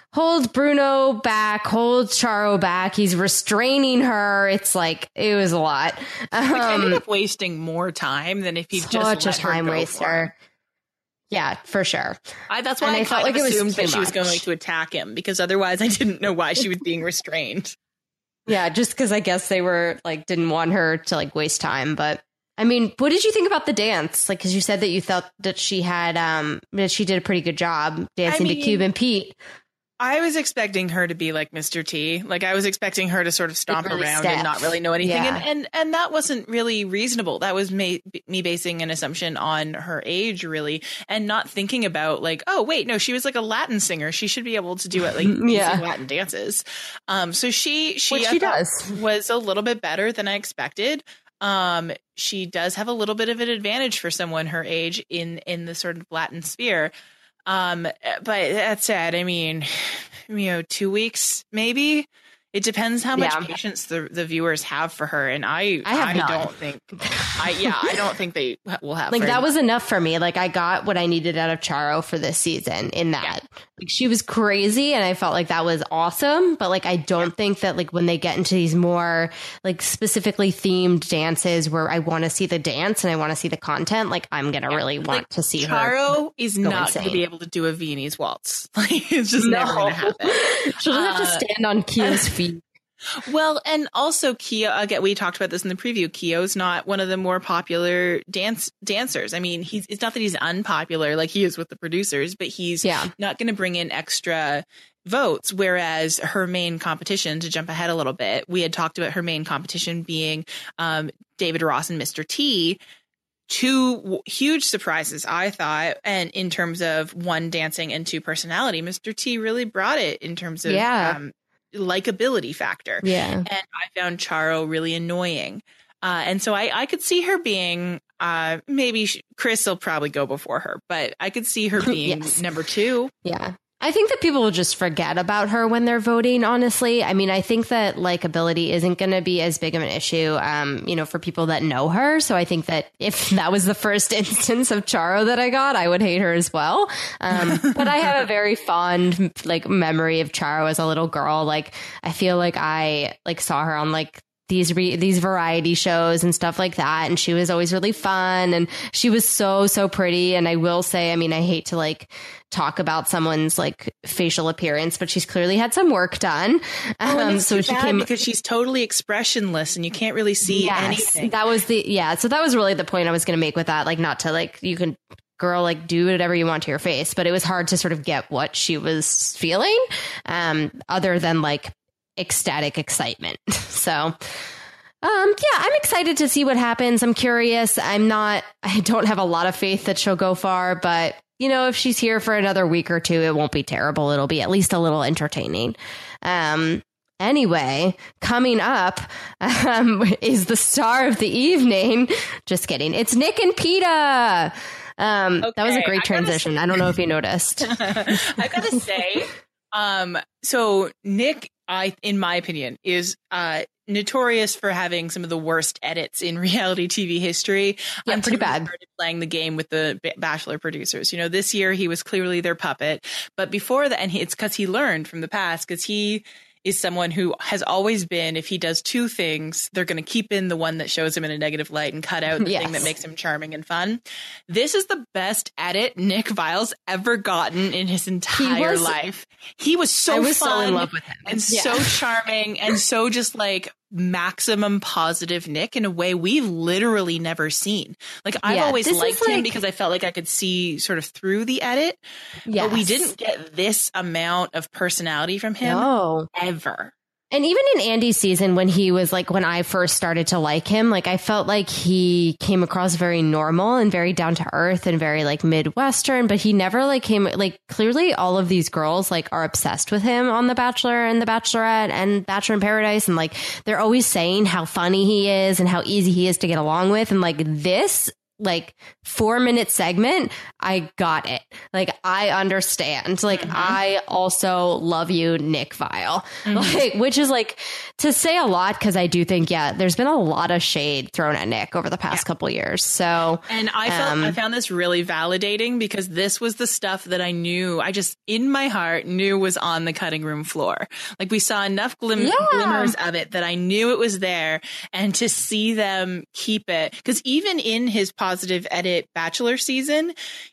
Bruno back, hold Charo back. He's restraining her. It's like, it was a lot. I ended up wasting more time than if he just let such a time waster. Yeah, for sure. That's why I felt like assumed that she was going to attack him, because otherwise I didn't know why she was being restrained. Yeah, just because I guess they were like, didn't want her to like waste time. But I mean, what did you think about the dance? Like, because you said that you thought that she had, that she did a pretty good job dancing to Cuban Pete. I was expecting her to be like Mr. T. Like I was expecting her to sort of stomp around and not really know anything. Yeah. And that wasn't really reasonable. That was me basing an assumption on her age, really, and not thinking about like, oh, wait, no, she was like a Latin singer. She should be able to do it like Latin dances. So she does was a little bit better than I expected. She does have a little bit of an advantage for someone her age in the sort of Latin sphere. But that said, I mean, 2 weeks, maybe. It depends how much patience the viewers have for her, and I don't think they will have. Like that was enough for me. Like I got what I needed out of Charo for this season. In that, like she was crazy, and I felt like that was awesome. But like I don't think that like when they get into these more like specifically themed dances where I want to see the dance and I want to see the content, like I'm gonna really want to see Charo her. Charo is not going to be able to do a Viennese waltz. Like it's just never going to happen. She'll just have to stand on Keo's feet. Well, and also Keo, again, we talked about this in the preview. Keo's not one of the more popular dancers. I mean, it's not that he's unpopular like he is with the producers, but he's not going to bring in extra votes. Whereas her main competition, to jump ahead a little bit, we had talked about her main competition being David Ross and Mr. T. Two huge surprises, I thought, and in terms of one, dancing, and two, personality. Mr. T really brought it in terms of likability factor. Yeah. And I found Charo really annoying. And so I could see her being, maybe Chris will probably go before her, but I could see her being number two. Yeah. I think that people will just forget about her when they're voting, honestly. I mean, I think that likability isn't going to be as big of an issue, for people that know her. So I think that if that was the first instance of Charo that I got, I would hate her as well. But I have a very fond, memory of Charo as a little girl. Like, I feel like I, saw her on, these variety shows and stuff like that. And she was always really fun, and she was so pretty. And I will say, I mean, I hate to talk about someone's facial appearance, but she's clearly had some work done. So she came because she's totally expressionless and you can't really see anything. That was so that was really the point I was going to make with that. Not to you can girl, do whatever you want to your face, but it was hard to sort of get what she was feeling, other than ecstatic excitement. So, I'm excited to see what happens. I'm curious. I don't have a lot of faith that she'll go far, but if she's here for another week or two, it won't be terrible. It'll be at least a little entertaining. Anyway, coming up, is the star of the evening. Just kidding. It's Nick and Peta. That was a great transition. I don't know if you noticed. I gotta say, so Nick, in my opinion, is notorious for having some of the worst edits in reality TV history. Yeah, pretty bad. Started playing the game with the Bachelor producers. This year he was clearly their puppet, but before that, and it's because he learned from the past, because he is someone who has always been, if he does two things, they're going to keep in the one that shows him in a negative light and cut out the thing that makes him charming and fun. This is the best edit Nick Viall's ever gotten in his entire life. He was so fun, so in love with him, and so charming, and so just maximum positive Nick in a way we've literally never seen. I've always liked him because I felt like I could see sort of through the edit, but we didn't get this amount of personality from him ever. And even in Andy's season, when he was when I first started to like him, I felt like he came across very normal and very down to earth and very Midwestern, but he never came clearly all of these girls are obsessed with him on The Bachelor and The Bachelorette and Bachelor in Paradise. And they're always saying how funny he is and how easy he is to get along with. And this 4-minute segment, I got it. I understand. I also love you, Nick Viall. Which is to say a lot, because I do think, there's been a lot of shade thrown at Nick over the past couple years. So, and I found this really validating, because this was the stuff that I knew, I just in my heart knew was on the cutting room floor. We saw enough glimmers of it that I knew it was there, and to see them keep it, because even in his positive edit Bachelor season,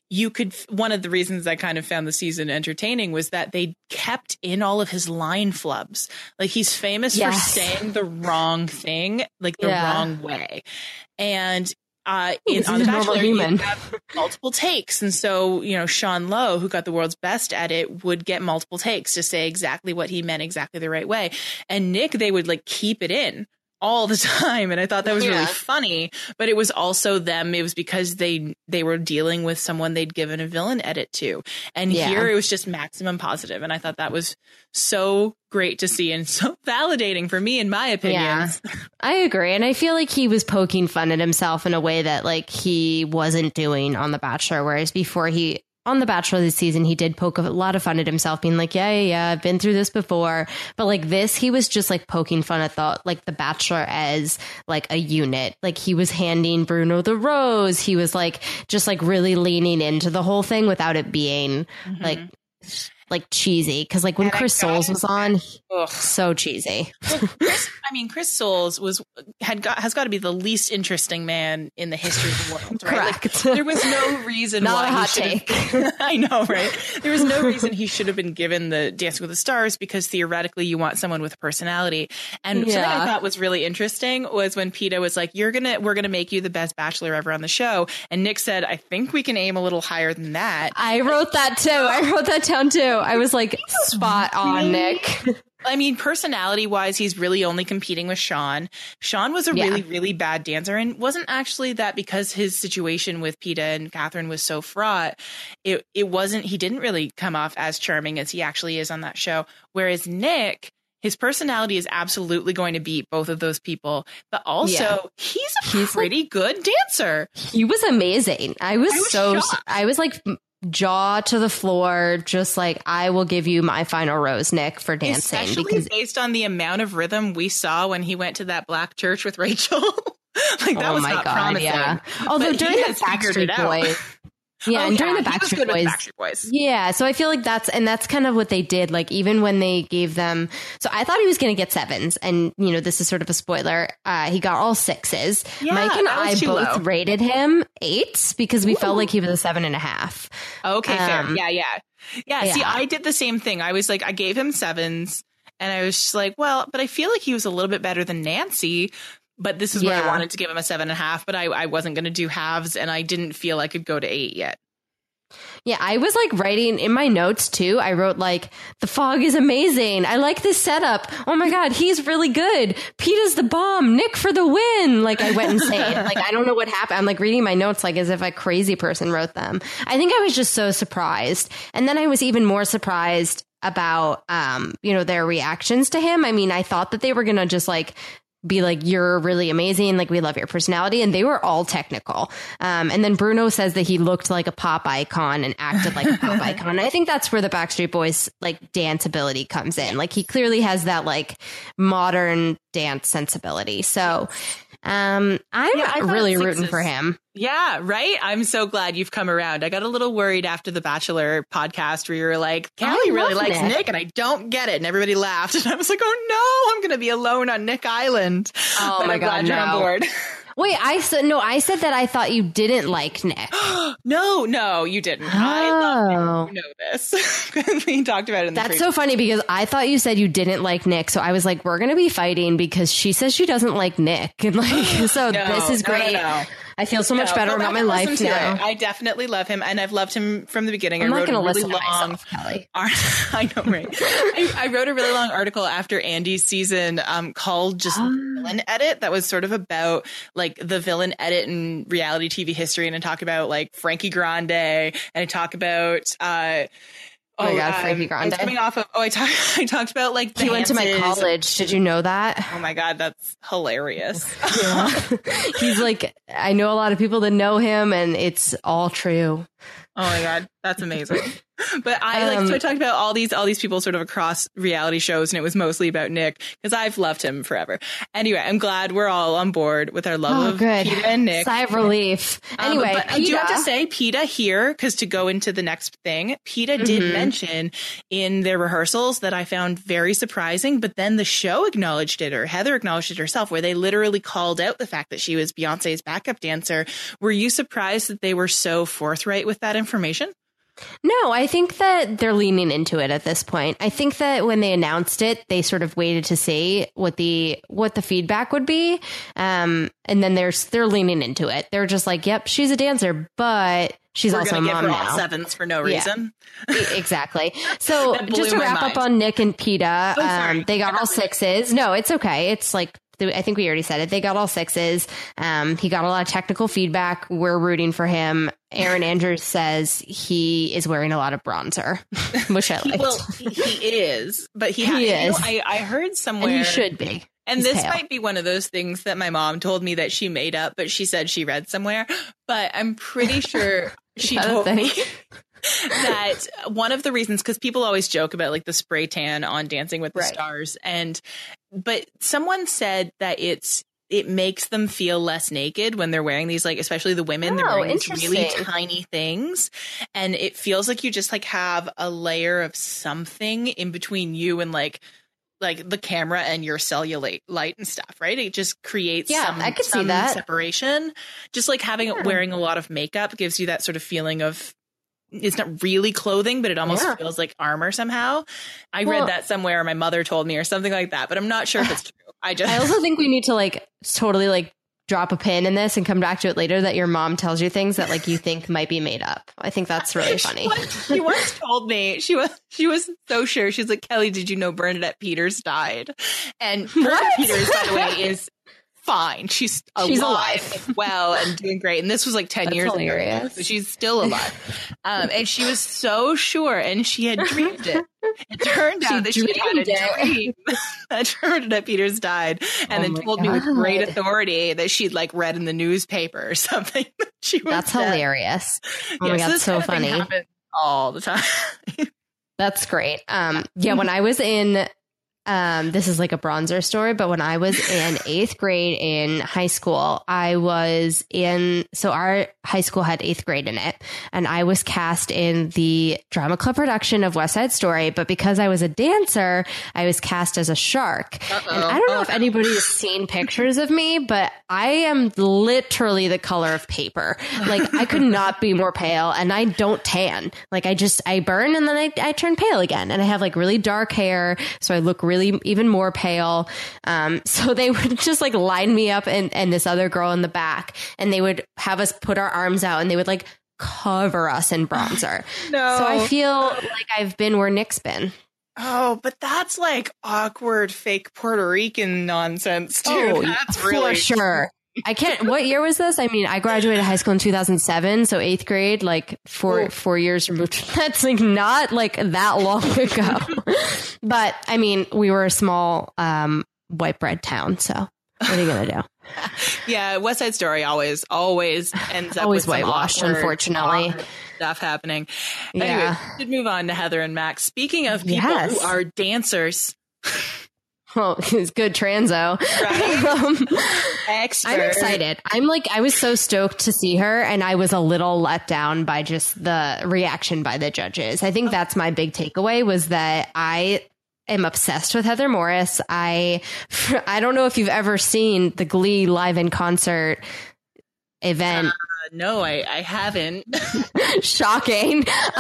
one of the reasons I kind of found the season entertaining was that they kept in all of his line flubs. He's famous for saying the wrong thing, the wrong way. And on The Bachelor, you have multiple takes. And so, Sean Lowe, who got the world's best edit, would get multiple takes to say exactly what he meant exactly the right way. And Nick, they would keep it in all the time, and I thought that was really funny. But it was also them. It was because they were dealing with someone they'd given a villain edit to, and here it was just maximum positive. And I thought that was so great to see and so validating for me, in my opinion. Yeah, I agree, and I feel like he was poking fun at himself in a way that he wasn't doing on The Bachelor, whereas before on The Bachelor this season, he did poke a lot of fun at himself, being yeah, I've been through this before. But this, he was just poking fun at The Bachelor as a unit. He was handing Bruno the rose. He was just really leaning into the whole thing without it being cheesy, because when Chris Soules was on, so cheesy. Chris Soules has got to be the least interesting man in the history of the world, right? Correct. There was no reason Not why a hot take. I know, right? There was no reason he should have been given the Dancing with the Stars, because theoretically you want someone with a personality. And something I thought was really interesting was when Peta was we're gonna make you the best Bachelor ever on the show, and Nick said, I think we can aim a little higher than that. I wrote that too. I wrote that down too. I was spot on, Nick. Personality wise, he's really only competing with Sean. Sean was a really, really bad dancer, and wasn't actually that because his situation with Peta and Catherine was so fraught. It wasn't, he didn't really come off as charming as he actually is on that show. Whereas Nick, his personality is absolutely going to beat both of those people, but also he's a pretty good dancer. He was amazing. I was shocked. I was jaw to the floor, just like, I will give you my final rose, Nick, for dancing. Especially because based on the amount of rhythm we saw when he went to that black church with Rachel. Like that was not promising. Yeah. Although during the Backstreet Boys. Yeah, and during the Backstreet Boys. Yeah, so I feel like that's kind of what they did. Like, even when they gave them, so I thought he was going to get 7s, and this is sort of a spoiler. He got all 6s. Yeah, Mike and I both rated him 8s because we felt like he was a 7.5. Okay, fair. Yeah. See, I did the same thing. I was like, I gave him 7s, and I was just like, well, but I feel like he was a little bit better than Nancy. But this is where I wanted to give him a 7.5, but I wasn't going to do halves, and I didn't feel I could go to 8 yet. Yeah, I was like writing in my notes too. I wrote like, the fog is amazing. I like this setup. Oh my God, he's really good. Peeta's the bomb. Nick for the win. Like, I went insane. Like, I don't know what happened. I'm like reading my notes like as if a crazy person wrote them. I think I was just so surprised. And then I was even more surprised about, their reactions to him. I mean, I thought that they were going to just like be like, you're really amazing, like, we love your personality, and they were all technical. And then Bruno says that he looked like a pop icon and acted like a pop icon. And I think that's where the Backstreet Boys like dance ability comes in. Like, he clearly has that like modern dance sensibility. So I'm really rooting for him. Yeah, right. I'm so glad you've come around. I got a little worried after the Bachelor podcast where you were like, Callie really likes Nick and I don't get it. And everybody laughed. And I was like, oh no, I'm going to be alone on Nick Island. Oh my God, you're on board. Wait, I said that I thought you didn't like Nick. No, you didn't. I love Nick. You know this. We talked about it in the That's so funny because I thought you said you didn't like Nick. So I was like, we're going to be fighting because she says she doesn't like Nick. And like, so this is great. No. I feel so much better about my life now. I definitely love him, and I've loved him from the beginning. I'm not going to listen to myself, Kelly. I know, right? I wrote a really long article after Andy's season called just Villain Edit that was sort of about like the villain edit in reality TV history, and I talk about like Frankie Grande, and I talk about Oh my God, Frankie Grande. Coming off of, I talked about like he went to my college. Did you know that? Oh my God, that's hilarious. Yeah. He's like, I know a lot of people that know him, and it's all true. Oh my God, that's amazing. But I talked about all these people sort of across reality shows, and it was mostly about Nick because I've loved him forever. Anyway, I'm glad we're all on board with our love of Peeta and Nick. Sigh of relief. Anyway, but I do have to say Peeta here, because to go into the next thing, Peeta did mention in their rehearsals that I found very surprising, but then the show acknowledged it, or Heather acknowledged it herself, where they literally called out the fact that she was Beyonce's backup dancer. Were you surprised that they were so forthright with that information? No, I think that they're leaning into it at this point. I think that when they announced it, they sort of waited to see what the feedback would be. And then they're leaning into it. They're just like, yep, she's a dancer, but she's also a mom now. All 7s for no reason. Yeah. Exactly. So just to wrap up on Nick and Peeta, they got all 6s. No, it's okay. It's like, I think we already said it. They got all 6s. He got a lot of technical feedback. We're rooting for him. Aaron Andrews says he is wearing a lot of bronzer, which I liked. Well, he is, but he is. I heard somewhere. And he should be. And this might be one of those things that my mom told me that she made up, but she said she read somewhere. But I'm pretty sure she told me that one of the reasons, because people always joke about like the spray tan on Dancing with the Stars, but someone said that it makes them feel less naked when they're wearing these, like, especially the women, they're wearing these really tiny things. And it feels like you just like have a layer of something in between you and like the camera and your cellulite light and stuff, right? It just creates I could see that separation. Just like wearing a lot of makeup gives you that sort of feeling of, it's not really clothing, but it almost feels like armor somehow. I read that somewhere, my mother told me, or something like that, but I'm not sure if it's true. I also think we need to like totally like drop a pin in this and come back to it later, that your mom tells you things that like you think might be made up. I think that's really funny. She once told me, she was so sure. She's like, Kelly, did you know Bernadette Peters died? And Bernadette Peters, by the way, is fine. She's alive and well and doing great. And this was like 10 years ago. So she's still alive. And she was so sure, and she had dreamed it. It turned out that she had a dream that Bernadette Peters died, and then told me with great authority that she'd like read in the newspaper or something. That's hilarious. Oh my God, so funny. all the time. That's great. Yeah, when I was in, this is like a bronzer story, but when I was in 8th grade in high school, so our high school had 8th grade in it, and I was cast in the drama club production of West Side Story, but because I was a dancer, I was cast as a shark. And I don't know if anybody has seen pictures of me, but I am literally the color of paper. Like, I could not be more pale, and I don't tan. Like, I burn and then I turn pale again, and I have like really dark hair, so I look really even more pale. So they would just like line me up and this other girl in the back, and they would have us put our arms out, and they would like cover us in bronzer. No. So I feel like I've been where Nick's been. Oh, but that's like awkward fake Puerto Rican nonsense too. Oh, that's really for sure. I can't. What year was this? I mean, I graduated high school in 2007, so 8th grade, like 4 years removed. That's like not like that long ago. But I mean, we were a small white bread town, so what are you gonna do? Yeah, West Side Story always ends up with whitewashed, unfortunately. Stuff happening. Anyway, we should move on to Heather and Max. Speaking of people who are dancers. Well, it's good transo. Right? Expert. I'm excited. I was so stoked to see her, and I was a little let down by just the reaction by the judges. I think that's my big takeaway, was that I am obsessed with Heather Morris. I don't know if you've ever seen the Glee live in concert event. No, I haven't. Shocking.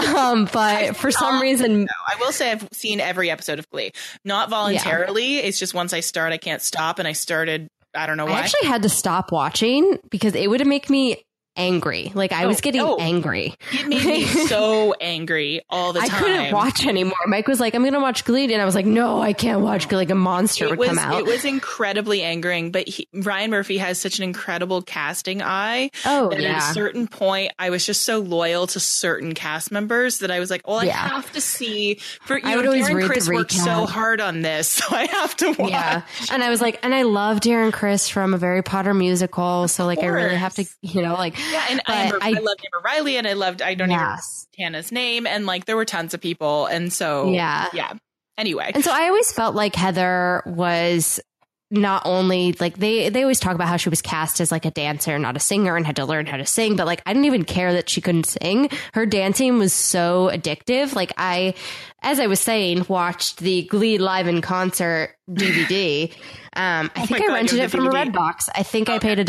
But for some reason, no, I will say I've seen every episode of Glee, not voluntarily. It's just once I start, I can't stop. And I started, I don't know why. I actually had to stop watching because it would make me angry. Like I was getting angry. It made me so angry all the time. I couldn't watch anymore. Mike was like, I'm going to watch Glee. And I was like, no, I can't watch Glee. Like a monster would come out. It was incredibly angering, but Ryan Murphy has such an incredible casting eye. Oh, that at a certain point, I was just so loyal to certain cast members that I was like, well, I have to see. I would always read Chris worked so hard on this, so I have to watch. Yeah. And I was like, and I love Darren Criss from A Very Potter Musical. So like, I really have to, like. Yeah, and I loved Amber Riley, and I don't even know Tana's name, and like there were tons of people, and so yeah. Anyway, and so I always felt like Heather was not only like they always talk about how she was cast as like a dancer, not a singer, and had to learn how to sing, but like I didn't even care that she couldn't sing. Her dancing was so addictive. Like as I was saying, watched the Glee live in concert DVD. I think I rented it from a Redbox. I think I paid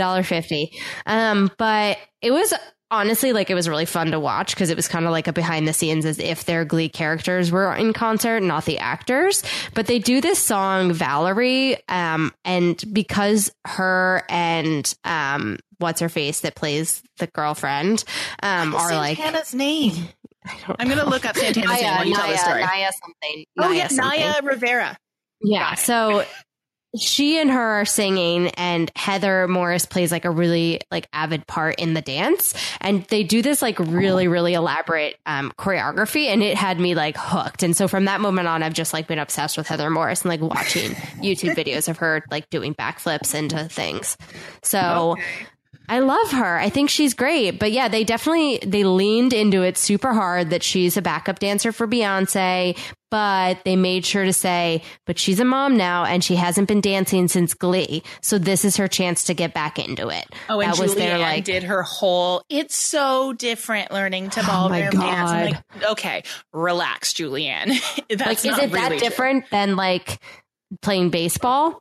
$1.50. But it was honestly like it was really fun to watch because it was kind of like a behind the scenes as if their Glee characters were in concert, not the actors. But they do this song Valerie, and because her and what's her face that plays the girlfriend are like Santana's name. I'm gonna look up Santana's name while you tell the story. Naya something. Naya Rivera. Yeah. So she and her are singing, and Heather Morris plays like a really like avid part in the dance, and they do this like really, really elaborate choreography, and it had me like hooked. And so from that moment on, I've just like been obsessed with Heather Morris and like watching YouTube videos of her like doing backflips into things. So I love her. I think she's great. But yeah, they leaned into it super hard that she's a backup dancer for Beyonce, but they made sure to say, but she's a mom now and she hasn't been dancing since Glee. So this is her chance to get back into it. Oh, and Julianne did her whole, it's so different learning to ballroom dance. I'm like, okay, relax, Julianne. That's like, is it that different than like playing baseball?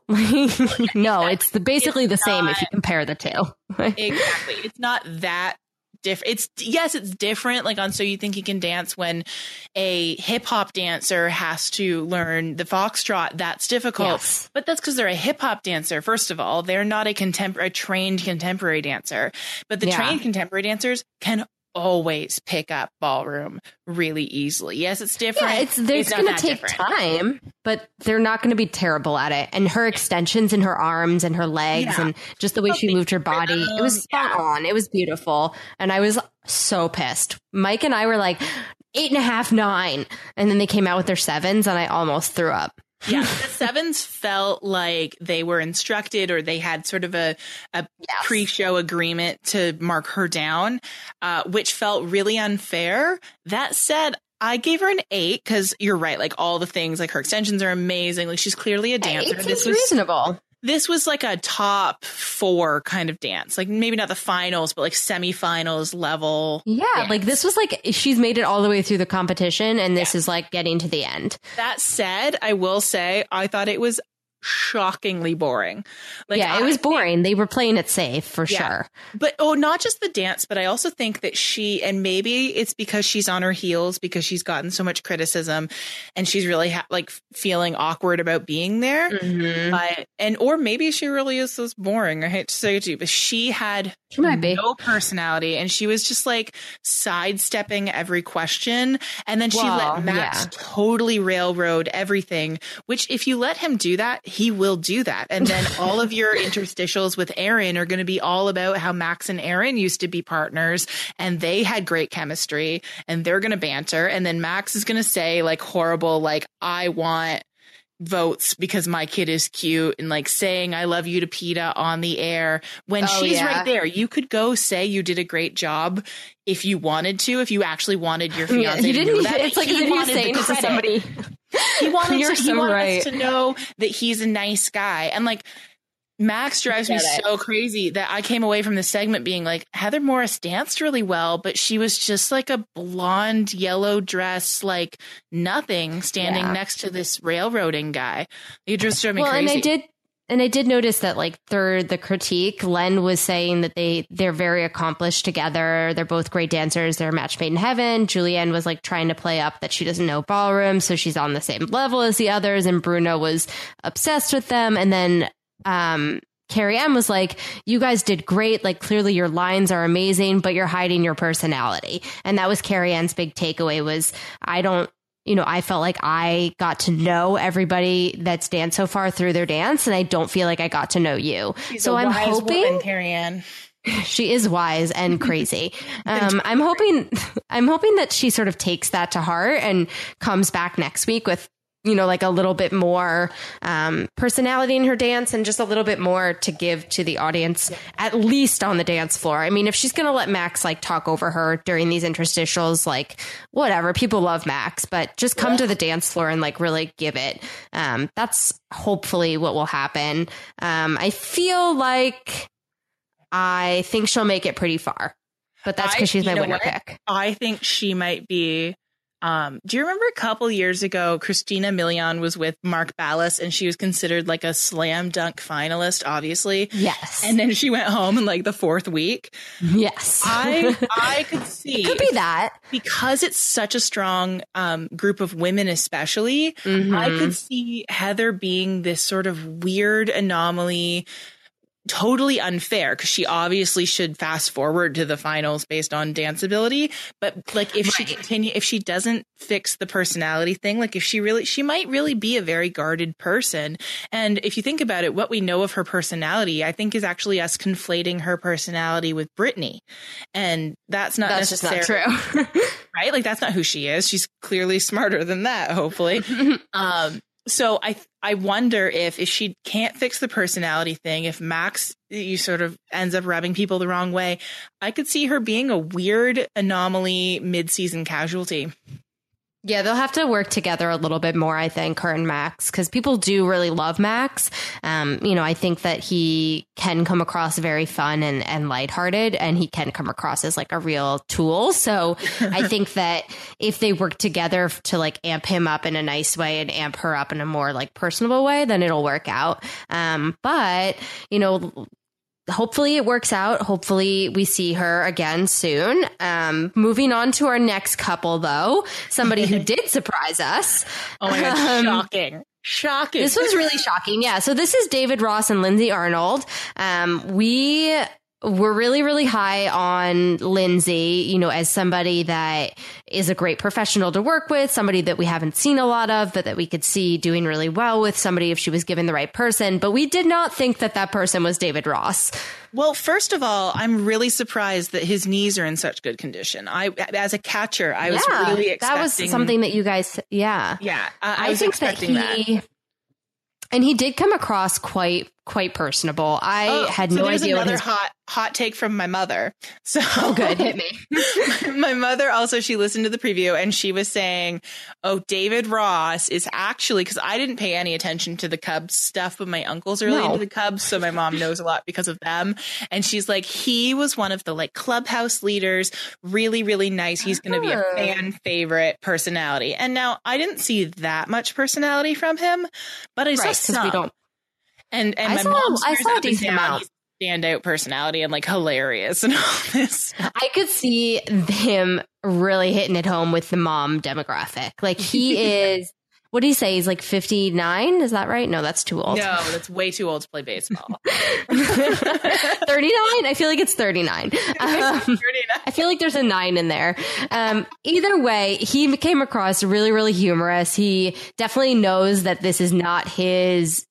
No, it's basically the same if you compare the two. Exactly. It's not that different. It's different. Like on So You Think You Can Dance, when a hip hop dancer has to learn the foxtrot, that's difficult. Yes. But that's because they're a hip hop dancer. First of all, they're not a trained contemporary dancer. But the trained contemporary dancers can always pick up ballroom really easily. Yes, it's different. Yeah, it's going to take time, but they're not going to be terrible at it. And her extensions in her arms and her legs and just the way she moved her body, it was spot on. It was beautiful. And I was so pissed. Mike and I were like 8.5, 9. And then they came out with their 7s and I almost threw up. Yeah, the sevens felt like they were instructed, or they had sort of a pre-show agreement to mark her down, which felt really unfair. That said, I gave her an 8 because you're right. Like, all the things, like her extensions are amazing. Like, she's clearly a dancer. This was reasonable. This was like a top 4 kind of dance, like maybe not the finals, but like semifinals level. Yeah, dance. like this was like she's made it all the way through the competition, and this is like getting to the end. That said, I will say I thought it was shockingly boring. Like, yeah, it was boring. They were playing it safe for sure. But not just the dance, but I also think that and maybe it's because she's on her heels because she's gotten so much criticism and she's really like feeling awkward about being there. Mm-hmm. Or maybe she really is this boring. I hate to say it to you, but she had no personality, and she was just like sidestepping every question. And then she let Max totally railroad everything, which if you let him do that, he will do that. And then all of your interstitials with Aaron are going to be all about how Max and Aaron used to be partners and they had great chemistry, and they're going to banter. And then Max is going to say like horrible, like, I want votes because my kid is cute, and like saying I love you to PETA on the air when she's right there. You could go say you did a great job if you wanted to, if you actually wanted your fiance to know that. It's like he was saying to somebody. He wanted us to know that he's a nice guy. And like, Max drives me so crazy that I came away from the segment being like, Heather Morris danced really well, but she was just like a blonde yellow dress, like nothing, standing next to this railroading guy. It just drove me crazy. And I did notice that, like, the critique, Len was saying that they're very accomplished together. They're both great dancers. They're a match made in heaven. Julianne was like trying to play up that she doesn't know ballroom, so she's on the same level as the others. And Bruno was obsessed with them. And then Carrie Ann was like, you guys did great. Like, clearly your lines are amazing, but you're hiding your personality. And that was Carrie Ann's big takeaway was, I felt like I got to know everybody that's danced so far through their dance, and I don't feel like I got to know you. So I'm hoping woman, Carrie Ann. She is wise and crazy. I'm hoping that she sort of takes that to heart and comes back next week with, like a little bit more personality in her dance and just a little bit more to give to the audience, at least on the dance floor. I mean, if she's going to let Max like talk over her during these interstitials, like whatever, people love Max, but just come to the dance floor and like really give it. That's hopefully what will happen. I feel like I think she'll make it pretty far, but that's because she's my winner pick. I think she might be. Do you remember a couple years ago, Christina Milian was with Mark Ballas and she was considered like a slam dunk finalist, obviously. Yes. And then she went home in like the 4th week. Yes. I could see. It could be that. Because it's such a strong group of women, especially, I could see Heather being this sort of weird anomaly, totally unfair, because she obviously should fast forward to the finals based on dance ability. But like, if she doesn't fix the personality thing, like if she might really be a very guarded person. And if you think about it, what we know of her personality, I think is actually us conflating her personality with Britney. And that's necessarily just not true. Right? Like, that's not who she is. She's clearly smarter than that, hopefully. So I wonder if she can't fix the personality thing, if Max sort of ends up rubbing people the wrong way, I could see her being a weird anomaly mid-season casualty. Yeah, they'll have to work together a little bit more, I think, her and Max, because people do really love Max. I think that he can come across very fun and lighthearted, and he can come across as like a real tool. So I think that if they work together to like amp him up in a nice way and amp her up in a more like personable way, then it'll work out. But hopefully it works out. Hopefully we see her again soon. Moving on to our next couple, though, somebody who did surprise us. Oh my God, shocking. This was really shocking. Yeah. So this is David Ross and Lindsay Arnold. We were really, really high on Lindsay, as somebody that is a great professional to work with, somebody that we haven't seen a lot of, but that we could see doing really well with somebody if she was given the right person. But we did not think that person was David Ross. Well, first of all, I'm really surprised that his knees are in such good condition. As a catcher, I was really expecting. That was something that you guys, yeah. Yeah, I was think expecting that. And he did come across quite personable. I had no idea what his hot take from my mother. So good, hit me. My mother also, she listened to the preview and she was saying, "Oh, David Ross is actually," because I didn't pay any attention to the Cubs stuff, but my uncle's are really into the Cubs, so my mom knows a lot because of them. And she's like, he was one of the like clubhouse leaders, really, really nice. He's going to be a fan favorite personality. And now I didn't see that much personality from him, but I saw some. We don't. And I saw a decent amount. Standout personality and like hilarious and all this stuff. I could see him really hitting it home with the mom demographic. Like he is, what do you say? He's like 59. Is that right? No, that's too old. No, that's way too old to play baseball. 39? I feel like it's 39. 39. I feel like there's a 9 in there. Either way, he came across really, really humorous. He definitely knows that this is not his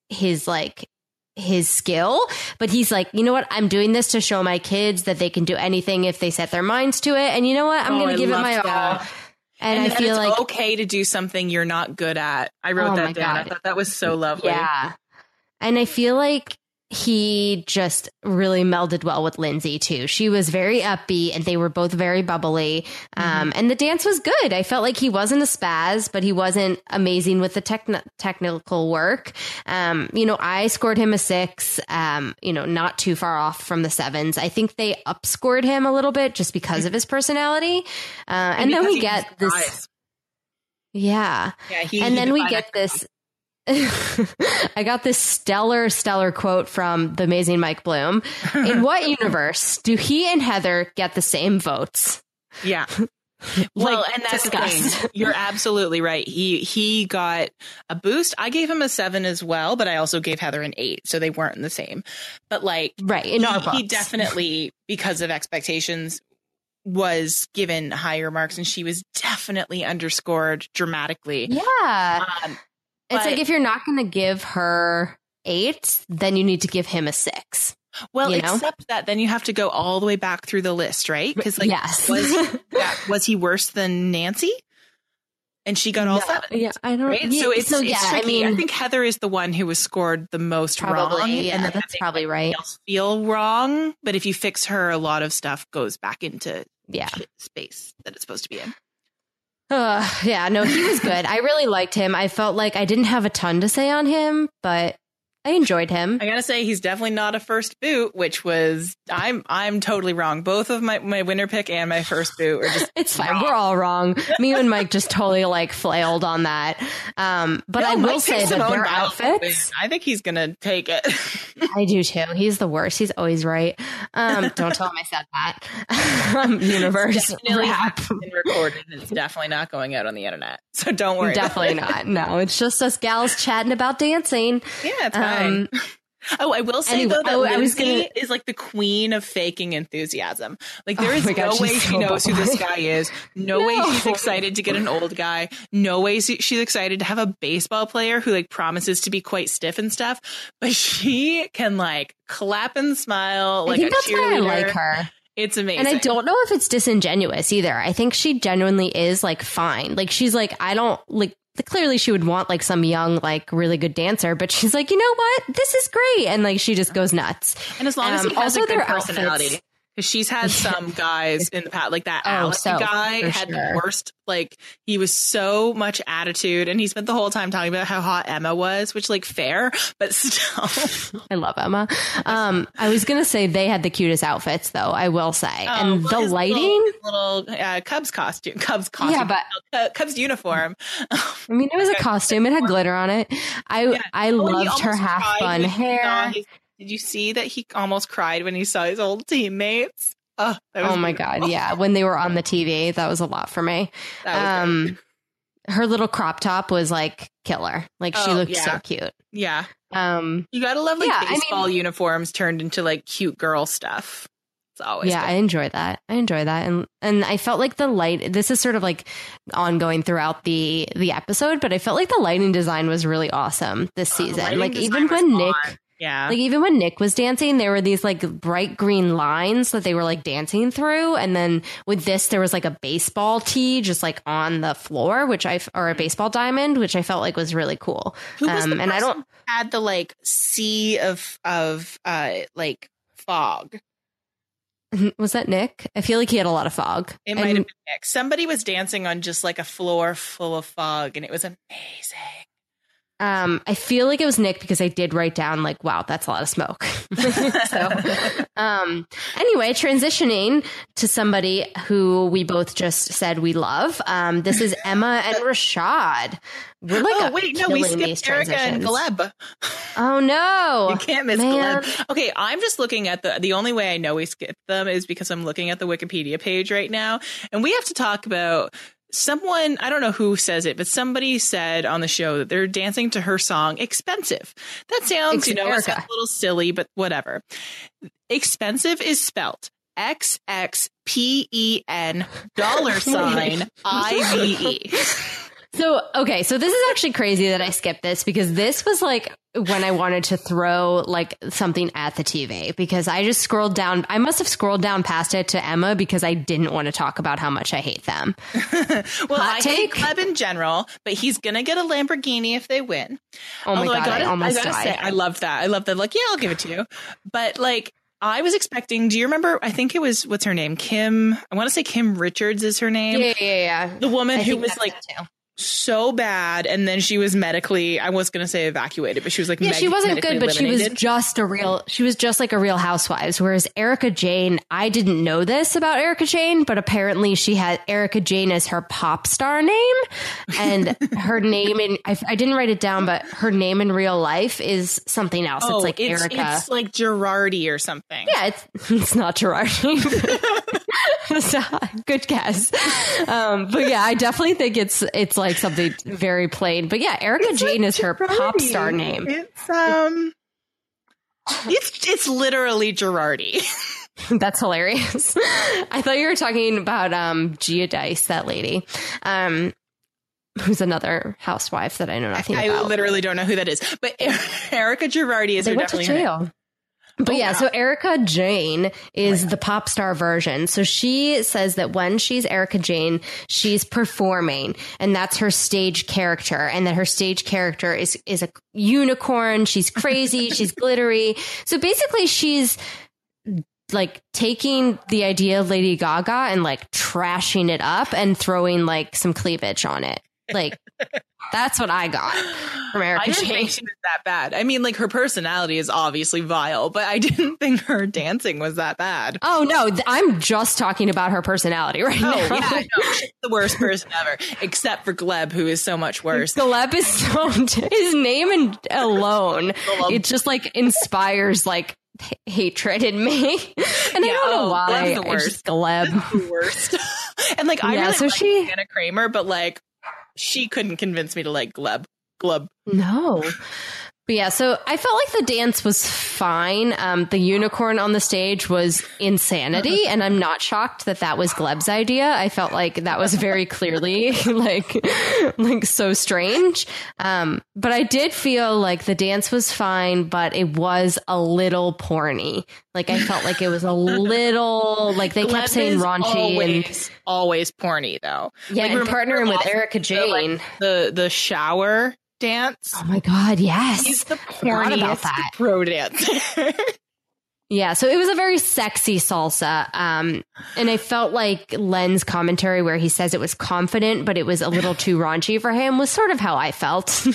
skill, but he's like, you know what? I'm doing this to show my kids that they can do anything if they set their minds to it. And you know what? I'm going to give it my all. And I feel like okay to do something you're not good at. I wrote that down. I thought that was so lovely. Yeah. And I feel like he just really melded well with Lindsay too. She was very upbeat and they were both very bubbly. And the dance was good. I felt like he wasn't a spaz, but he wasn't amazing with the technical work. I scored him a 6, not too far off from the 7s. I think they upscored him a little bit just because of his personality. And then we get this. Yeah. And then we get this. I got this stellar quote from the amazing Mike Bloom. In what universe do he and Heather get the same votes? Yeah. Well, and that's the thing. You're absolutely right. He got a boost. I gave him a 7 as well, but I also gave Heather an 8, so they weren't in the same. But like, right, in our books. He definitely, because of expectations, was given higher marks, and she was definitely underscored dramatically. Yeah. It's like if you're not going to give her 8, then you need to give him a 6. Well, except that then you have to go all the way back through the list, right? Because like, yes. was he worse than Nancy? And she got all 7. Yeah, I don't. Right? Yeah, so it's tricky. I mean, I think Heather is the one who was scored the most wrong. Yeah, and then that's probably right. Else feel wrong, but if you fix her, a lot of stuff goes back into space that it's supposed to be in. He was good. I really liked him. I felt like I didn't have a ton to say on him, but I enjoyed him. I gotta say, he's definitely not a first boot, which was I'm totally wrong. Both of my winner pick and my first boot were just it's fine. Wrong. We're all wrong. Me and Mike just totally like flailed on that. But I will say that their outfits. I think he's gonna take it. I do too. He's the worst. He's always right. Don't tell him I said that. Universe rap. Been recorded. It's definitely not going out on the internet, so don't worry. Definitely not. No, it's just us gals chatting about dancing. Yeah, it's fine. I will say though that Lindsay is like the queen of faking enthusiasm. Like there is no way she knows who this guy is. No way she's excited to get an old guy. No way she's excited to have a baseball player who like promises to be quite stiff and stuff. But she can like clap and smile like a cheerleader. That's why I like her. It's amazing. And I don't know if it's disingenuous either. I think she genuinely is like fine. Like she's like, I don't like. Clearly she would want like some young, like really good dancer, but she's like, you know what? This is great. And like, she just goes nuts. And as long as he has a good personality, because she's had some guys in the past, like that Alex guy had the worst, like he was so much attitude and he spent the whole time talking about how hot Emma was, which like fair, but still. I love Emma. I was going to say they had the cutest outfits though, I will say. And the lighting. Little Cubs costume. Yeah, but Cubs uniform. I mean, it was a costume. It had glitter on it. I loved her half bun hair. Did you see that he almost cried when he saw his old teammates? Oh my God. Yeah. When they were on the TV, that was a lot for me. Her little crop top was like killer. Like she looked so cute. Yeah. You gotta love like baseball uniforms turned into like cute girl stuff. It's always good. I enjoy that. And I felt like the light, this is sort of like ongoing throughout the episode, but I felt like the lighting design was really awesome this season. Like even when Nick Yeah. Like even when Nick was dancing, there were these like bright green lines that they were like dancing through. And then with this, there was like a baseball tee just like on the floor, or a baseball diamond, which I felt like was really cool. Who was the person who had the like sea of like fog? Was that Nick? I feel like he had a lot of fog. It might have been Nick. Somebody was dancing on just like a floor full of fog, and it was amazing. I feel like it was Nick because I did write down like, wow, that's a lot of smoke. So, anyway, transitioning to somebody who we both just said we love. This is Emma and Rashad. We're like, we skipped Erica and Gleb. Oh no, you can't miss Gleb. Okay, I'm just looking at the only way I know we skipped them is because I'm looking at the Wikipedia page right now, and we have to talk about. Someone, I don't know who says it, but somebody said on the show that they're dancing to her song Expensive. That sounds, it sounds a little silly, but whatever. Expensive is spelt XXPEN $IVE. So this is actually crazy that I skipped this because this was like when I wanted to throw like something at the TV because I just scrolled down. I must have scrolled down past it to Emma because I didn't want to talk about how much I hate them. Well, I hate Gleb in general, but he's going to get a Lamborghini if they win. Oh my God, I almost died. Say, I love that. I love that. Like, yeah, I'll give it to you. But like, I was expecting, do you remember, I think it was, what's her name? I want to say Kim Richards is her name. Yeah. The woman who was like, so bad, and then she was medically, I was gonna say evacuated, but she was like she wasn't good, but eliminated. she was just like a Real Housewives, whereas Erica Jane, I didn't know this about Erica Jane, but apparently she had Erica Jane as her pop star name, and her name I didn't write it down, but her name in real life is something else. It's like Erica. It's like Girardi or something. Yeah, it's not Girardi. Good guess. But yeah, I definitely think it's like something very plain. But yeah, Erica Jane is her pop star name. It's literally Girardi. That's hilarious. I thought you were talking about Giudice, that lady. Who's another housewife that I know nothing about. I literally don't know who that is. But Erica Girardi is definitely her name. But so Erica Jane is the pop star version. So she says that when she's Erica Jane, she's performing, and that's her stage character, and that her stage character is a unicorn. She's crazy. She's glittery. So basically she's like taking the idea of Lady Gaga and like trashing it up and throwing like some cleavage on it. Like, that's what I got from Erica Jane. I didn't think she was that bad. I mean, like, her personality is obviously vile, but I didn't think her dancing was that bad. Oh, no. I'm just talking about her personality right now. Yeah, no, she's the worst person ever, except for Gleb, who is so much worse. Gleb is his name alone, it just, like, inspires, like, hatred in me. And I don't know why. Gleb's the worst. Just Gleb. The worst. And, like, I really like Anna Kramer, but, like, she couldn't convince me to like Gleb. No. But yeah, so I felt like the dance was fine. The unicorn on the stage was insanity, and I'm not shocked that was Gleb's idea. I felt like that was very clearly like so strange. But I did feel like the dance was fine, but it was a little porny. Like I felt like it was a little like they kept saying raunchy always porny though. Yeah, like, and partnering with Erica Jane, the shower dance. Oh my God, yes. He's the porniest pro dancer. Yeah, so it was a very sexy salsa. And I felt like Len's commentary where he says it was confident, but it was a little too raunchy for him was sort of how I felt.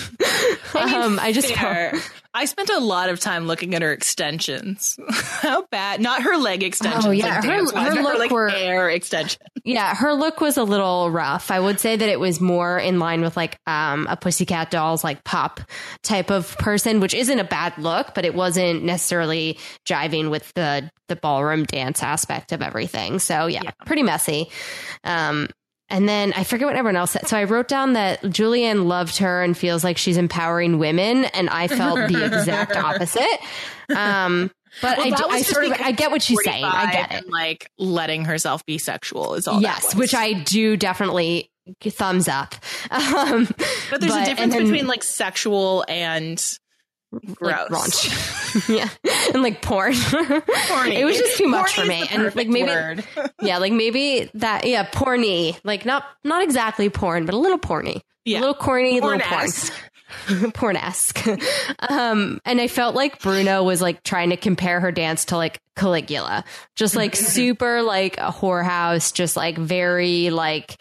I spent a lot of time looking at her extensions. How bad? Not her leg extensions. Oh yeah, like her look were hair extension. Yeah, her look was a little rough. I would say that it was more in line with like a Pussycat Dolls like pop type of person, which isn't a bad look, but it wasn't necessarily jiving with the ballroom dance aspect of everything. So yeah. Pretty messy. And then I forget what everyone else said. So I wrote down that Julianne loved her and feels like she's empowering women. And I felt the exact opposite. But I get what she's saying. I get it. And like letting herself be sexual is all. Yes, which I do definitely thumbs up. But there's a difference between like sexual and Gross. Raunch. Yeah. And like porn. It was just too much for me. And like maybe, like maybe that, porny, like not exactly porn, but a little porny, a little corny, little porn. Porn-esque. And I felt like Bruno was like trying to compare her dance to like Caligula, just like super like a whorehouse, just like very like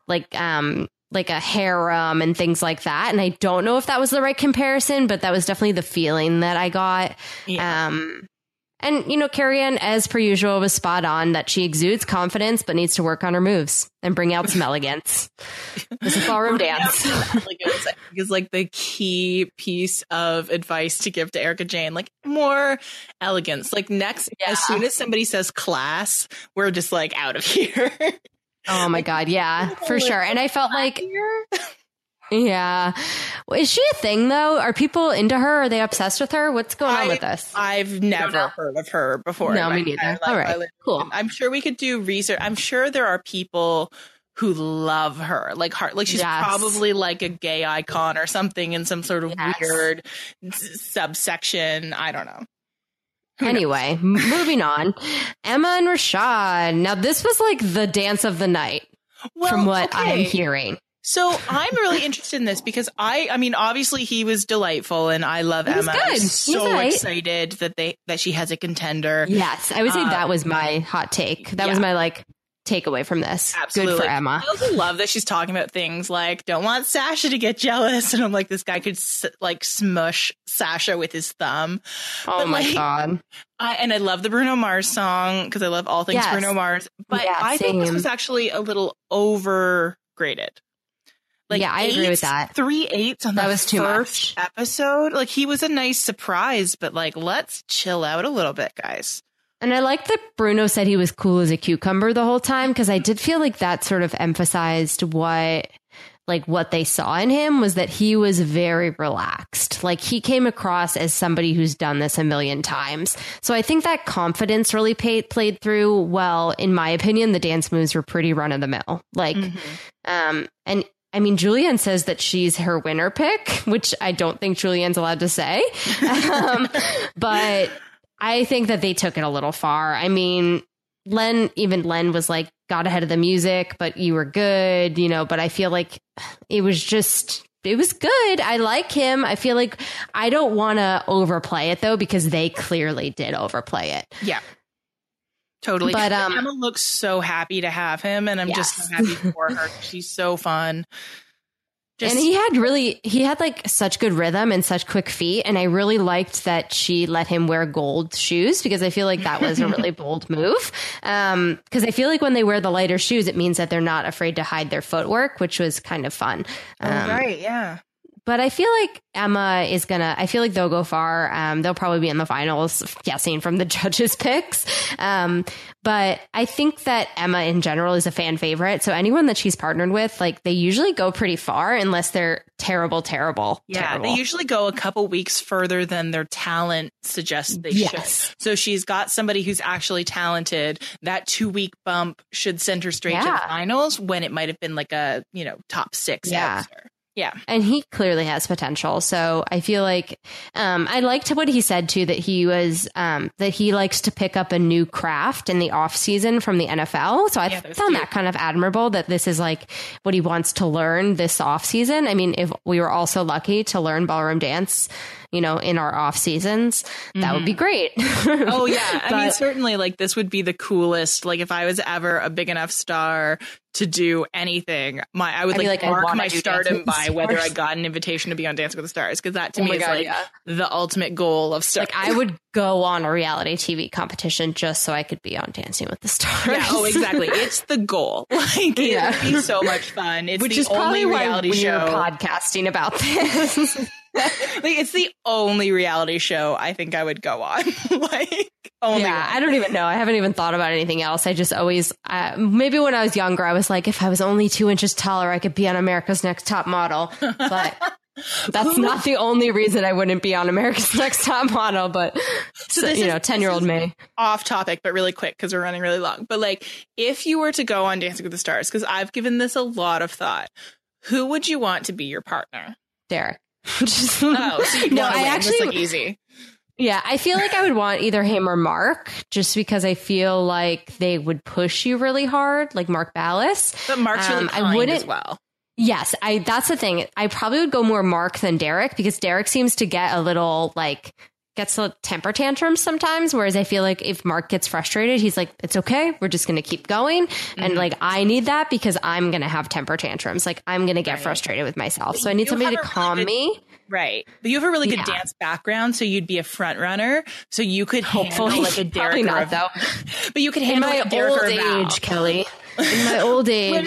a harem and things like that. And I don't know if that was the right comparison, but that was definitely the feeling that I got. Yeah. And, Carrie Ann, as per usual, was spot on that she exudes confidence, but needs to work on her moves and bring out some elegance. This is ballroom dance. Elegance is like the key piece of advice to give to Erika Jayne, like more elegance. Like next, as soon as somebody says class, we're just like out of here. Oh my God. Yeah, for sure. And I felt like, yeah. Is she a thing though? Are people into her? Are they obsessed with her? What's going on with this? I've never heard of her before. No, me neither. All right. Cool. I'm sure we could do research. I'm sure there are people who love her, like she's probably like a gay icon or something in some sort of weird subsection. I don't know. Anyway, moving on. Emma and Rashad. Now, this was like the dance of the night, from what I'm hearing. So I'm really interested in this because I mean, obviously he was delightful and I love Emma. I'm so excited that she has a contender. Yes, I would say that was my hot take. That was my like takeaway from this. Absolutely. Good for Emma. I also love that she's talking about things like don't want Sasha to get jealous, and I'm like, this guy could like smush Sasha with his thumb. Oh my God. And I love the Bruno Mars song because I love all things Bruno Mars, but I think this was actually a little overgraded. Like I agree with that. 3 8s on the first episode. Like he was a nice surprise, but like let's chill out a little bit, guys. And I like that Bruno said he was cool as a cucumber the whole time, because I did feel like that sort of emphasized what they saw in him was that he was very relaxed. Like he came across as somebody who's done this a million times. So I think that confidence really played through well. In my opinion, the dance moves were pretty run of the mill. Like, and I mean, Julianne says that she's her winner pick, which I don't think Julianne's allowed to say. But I think that they took it a little far. I mean, Len was like, got ahead of the music, but you were good, but I feel like it was good. I like him. I feel like I don't want to overplay it though, because they clearly did overplay it. Yeah. Totally. But Emma looks so happy to have him, and I'm just so happy for her. She's so fun. And he had like such good rhythm and such quick feet. And I really liked that she let him wear gold shoes, because I feel like that was a really bold move. Because I feel like when they wear the lighter shoes, it means that they're not afraid to hide their footwork, which was kind of fun. Right. Yeah. But I feel like Emma I feel like they'll go far. They'll probably be in the finals, guessing from the judges' picks. But I think that Emma in general is a fan favorite. So anyone that she's partnered with, like they usually go pretty far unless they're terrible. Yeah, terrible. They usually go a couple weeks further than their talent suggests they should. So she's got somebody who's actually talented. That 2-week bump should send her straight to the finals when it might have been like a, top 6 answer. Yeah. And he clearly has potential. So I feel like I liked what he said, too, that he was that he likes to pick up a new craft in the off season from the NFL. So I found that kind of admirable, that this is like what he wants to learn this off season. I mean, if we were also lucky to learn ballroom dance, in our off seasons, that would be great. Oh, yeah. I mean, certainly like this would be the coolest. Like if I was ever a big enough star to do anything, I would mark my stardom by whether I got an invitation to be on Dancing with the Stars, because that to me is the ultimate goal of stars. Like I would go on a reality TV competition just so I could be on Dancing with the Stars. Yeah, oh, exactly. It's the goal. Like it would be so much fun. It's which the is only reality show. Podcasting about this. Like it's the only reality show I think I would go on. Only one. I don't even know. I haven't even thought about anything else. I just always maybe when I was younger I was like, if I was only 2 inches taller I could be on America's Next Top Model, but that's not the only reason I wouldn't be on America's Next Top Model. But so 10-year-old me. Off topic, but really quick because we're running really long. But like, if you were to go on Dancing with the Stars, because I've given this a lot of thought, who would you want to be your partner? Derek. Just, Oh, so you no, want to I win. actually, That's like easy. yeah, I feel like I would want either him or Mark, just because I feel like they would push you really hard, like Mark Ballas. But Mark's really kind as well. Yes, that's the thing. I probably would go more Mark than Derek, because Derek seems to get a little like gets a temper tantrums sometimes, whereas I feel like if Mark gets frustrated, he's like, it's okay, we're just going to keep going. And like, I need that because I'm going to have temper tantrums. Like, I'm going to get frustrated with myself. So I need somebody to calm me. Right. But you have a really good dance background, so you'd be a front runner. So you could hopefully handle like a Derek. Probably not, though. But you could handle in my like a Derek old or a Val. age, Kelly. In my old age.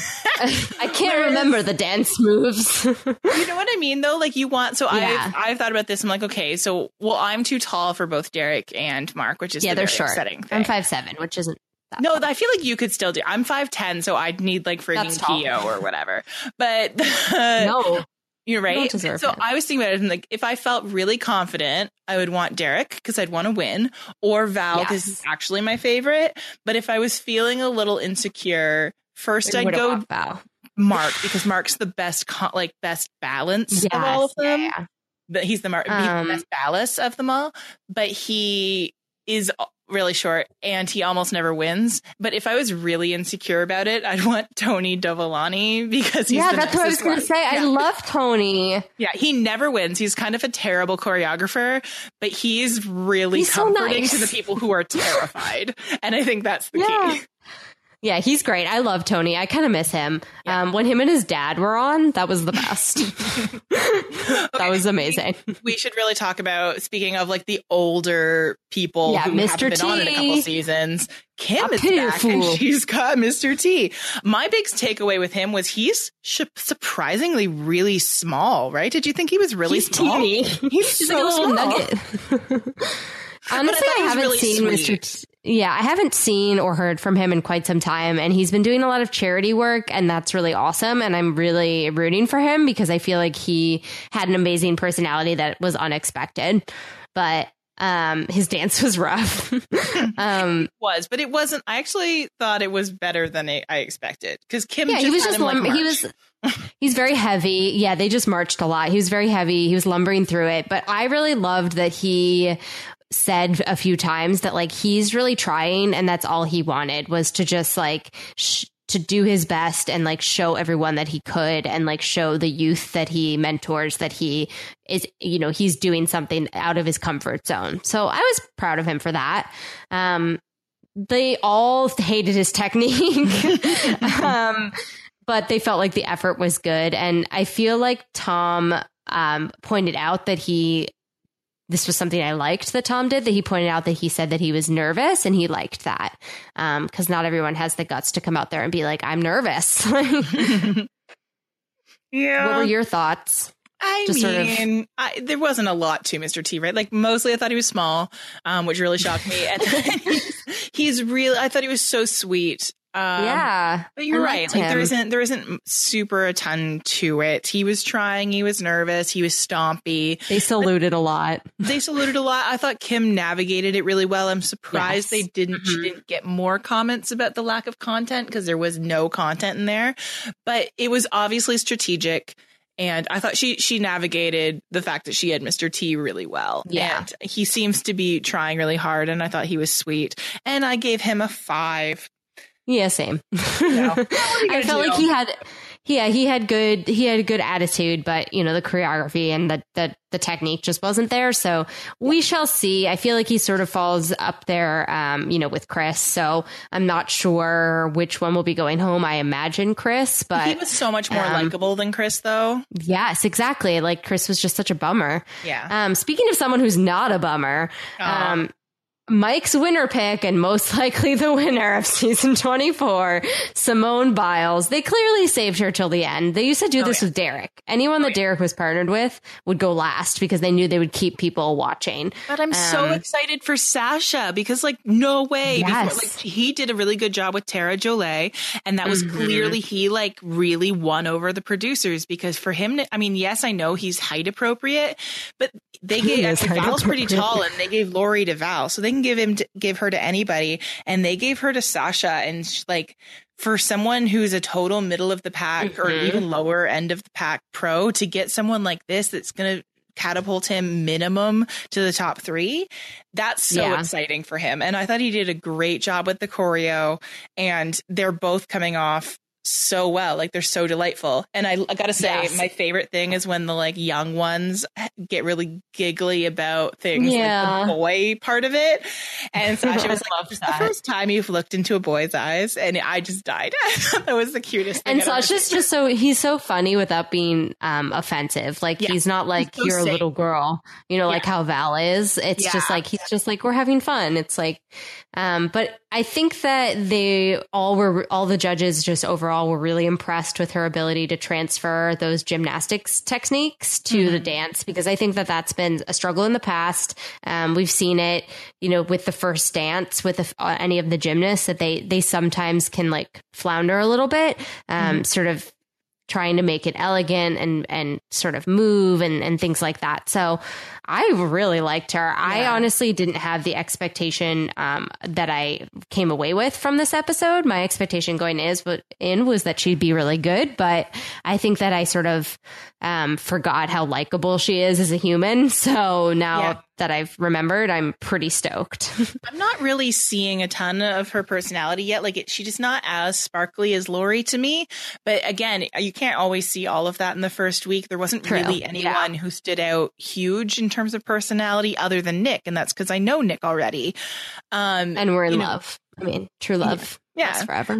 I can't remember the dance moves. You know what I mean, though? Like, you want, so I've thought about this. I'm like, okay, so, well, I'm too tall for both Derek and Mark, which is they're short. Setting thing. I'm 5'7", which isn't that no, tall. I feel like you could still do. I'm 5'10", so I'd need like frigging Keo or whatever. But no. You're right. So it. I was thinking about it, and like, if I felt really confident, I would want Derek because I'd want to win, or Val because he's actually my favorite. But if I was feeling a little insecure, first I'd go Val. Mark, because Mark's the best, best balance of all of them. Yeah. But he's the best ballast of them all. But he is really short, and he almost never wins. But if I was really insecure about it, I'd want Tony Dovolani because he's that's what I was going to say. I love Tony. Yeah, he never wins. He's kind of a terrible choreographer, but he's really comforting to the people who are terrified. And I think that's the key. Yeah, he's great. I love Tony. I kind of miss him. Yeah. When him and his dad were on, that was the best. That was amazing. We should really talk about, speaking of like the older people who Mr. haven't been on in a couple seasons, Kim is back fool. and she's got Mr. T. My big takeaway with him was he's surprisingly really small, right? Did you think he was really small? Teeny. He's so like a little small. nugget. Honestly, I haven't seen Mr. T. I haven't seen or heard from him in quite some time, and he's been doing a lot of charity work, and that's really awesome. And I'm really rooting for him because I feel like he had an amazing personality that was unexpected. But his dance was rough. It was, but it wasn't. I actually thought it was better than I expected because Kim. Yeah, he was just he's very heavy. Yeah, they just marched a lot. He was very heavy. He was lumbering through it, but I really loved that he said a few times that like he's really trying, and that's all he wanted was to just like to do his best and like show everyone that he could, and like show the youth that he mentors that he is, he's doing something out of his comfort zone. So I was proud of him for that. They all hated his technique, but they felt like the effort was good. And I feel like Tom pointed out that this was something I liked that Tom did, that he pointed out that he said that he was nervous, and he liked that because not everyone has the guts to come out there and be like, I'm nervous. Yeah. What were your thoughts? There wasn't a lot to Mr. T, right? Like mostly I thought he was small, which really shocked me. And he's really, I thought he was so sweet. But you're right. Like there isn't super a ton to it. He was trying. He was nervous. He was stompy. They saluted a lot. I thought Kim navigated it really well. I'm surprised she didn't get more comments about the lack of content because there was no content in there. But it was obviously strategic. And I thought she navigated the fact that she had Mr. T really well. Yeah. And he seems to be trying really hard. And I thought he was sweet. And I gave him a 5. Yeah, same. No. I felt like he had good attitude, but the choreography and the technique just wasn't there. So we shall see. I feel like he sort of falls up there, with Chris. So I'm not sure which one will be going home. I imagine Chris, but he was so much more likable than Chris, though. Yes, exactly. Like Chris was just such a bummer. Yeah. Speaking of someone who's not a bummer, Mike's winner pick, and most likely the winner of season 24, Simone Biles. They clearly saved her till the end. They used to do this with Derek. Anyone that Derek was partnered with would go last because they knew they would keep people watching. But I'm so excited for Sasha because, like, no way. Yes. Before, he did a really good job with Tara Jolie, and that was clearly he, like, really won over the producers because for him to, yes, I know he's height appropriate, but they gave Val's pretty tall, and they gave Lori to Val, so they can give her to anybody, and they gave her to Sasha, and like for someone who's a total middle of the pack or even lower end of the pack pro to get someone like this that's going to catapult him minimum to the top 3, that's so exciting for him. And I thought he did a great job with the choreo, and they're both coming off so well. Like, they're so delightful. And I gotta say, my favorite thing is when the like young ones get really giggly about things like the boy part of it. And Sasha was like, "This is the first time you've looked into a boy's eyes," and I just died. That was the cutest thing. And Sasha's just he's so funny without being offensive. Like, he's not like, so you're safe. A little girl, you know, like how Val is. It's just like, he's just like, we're having fun. It's like, but I think that all the judges just overall were really impressed with her ability to transfer those gymnastics techniques to the dance, because I think that that's been a struggle in the past. We've seen it, you know, with the first dance with any of the gymnasts, that they sometimes can like flounder a little bit, sort of trying to make it elegant and sort of move and things like that. So I really liked her. I honestly didn't have the expectation that I came away with from this episode. My expectation going in was that she'd be really good, but I think that I sort of forgot how likable she is as a human. So now that I've remembered, I'm pretty stoked. I'm not really seeing a ton of her personality yet. Like, she's just not as sparkly as Lori to me. But again, you can't always see all of that in the first week. There wasn't really anyone who stood out huge in terms of personality other than Nick. And that's because I know Nick already. And we're in love. I mean, true love lasts forever.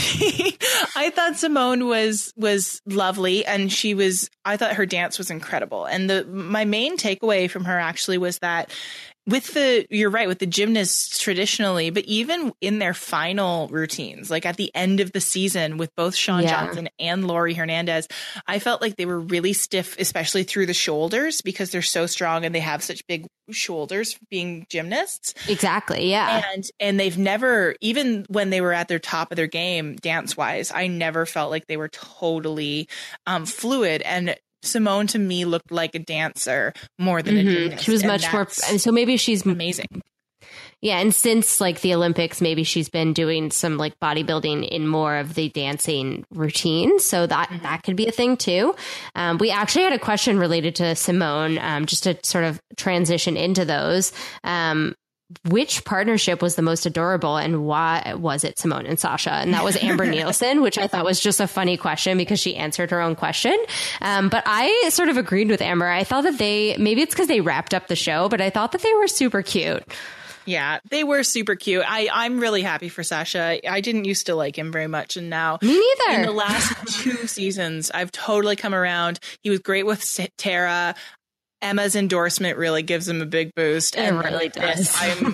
I thought Simone was lovely, and I thought her dance was incredible. And my main takeaway from her actually was that you're right, with the gymnasts traditionally, but even in their final routines, like at the end of the season with both Shawn Johnson and Laurie Hernandez, I felt like they were really stiff, especially through the shoulders, because they're so strong and they have such big shoulders for being gymnasts. Exactly. Yeah. And they've never, even when they were at their top of their game dance wise, I never felt like they were totally fluid. And Simone to me looked like a dancer more than a gymnast. She was much more, and so maybe she's amazing. Yeah, and since like the Olympics, maybe she's been doing some like bodybuilding in more of the dancing routine, so that could be a thing too. We actually had a question related to Simone, just to sort of transition into those. Which partnership was the most adorable, and why was it Simone and Sasha? And that was Amber Nielsen, which I thought was just a funny question because she answered her own question. But I sort of agreed with Amber. I thought that maybe it's because they wrapped up the show, but I thought that they were super cute. Yeah, they were super cute. I'm really happy for Sasha. I didn't used to like him very much, and now me neither. In the last 2 seasons, I've totally come around. He was great with Tara. Emma's endorsement really gives him a big boost. It really does.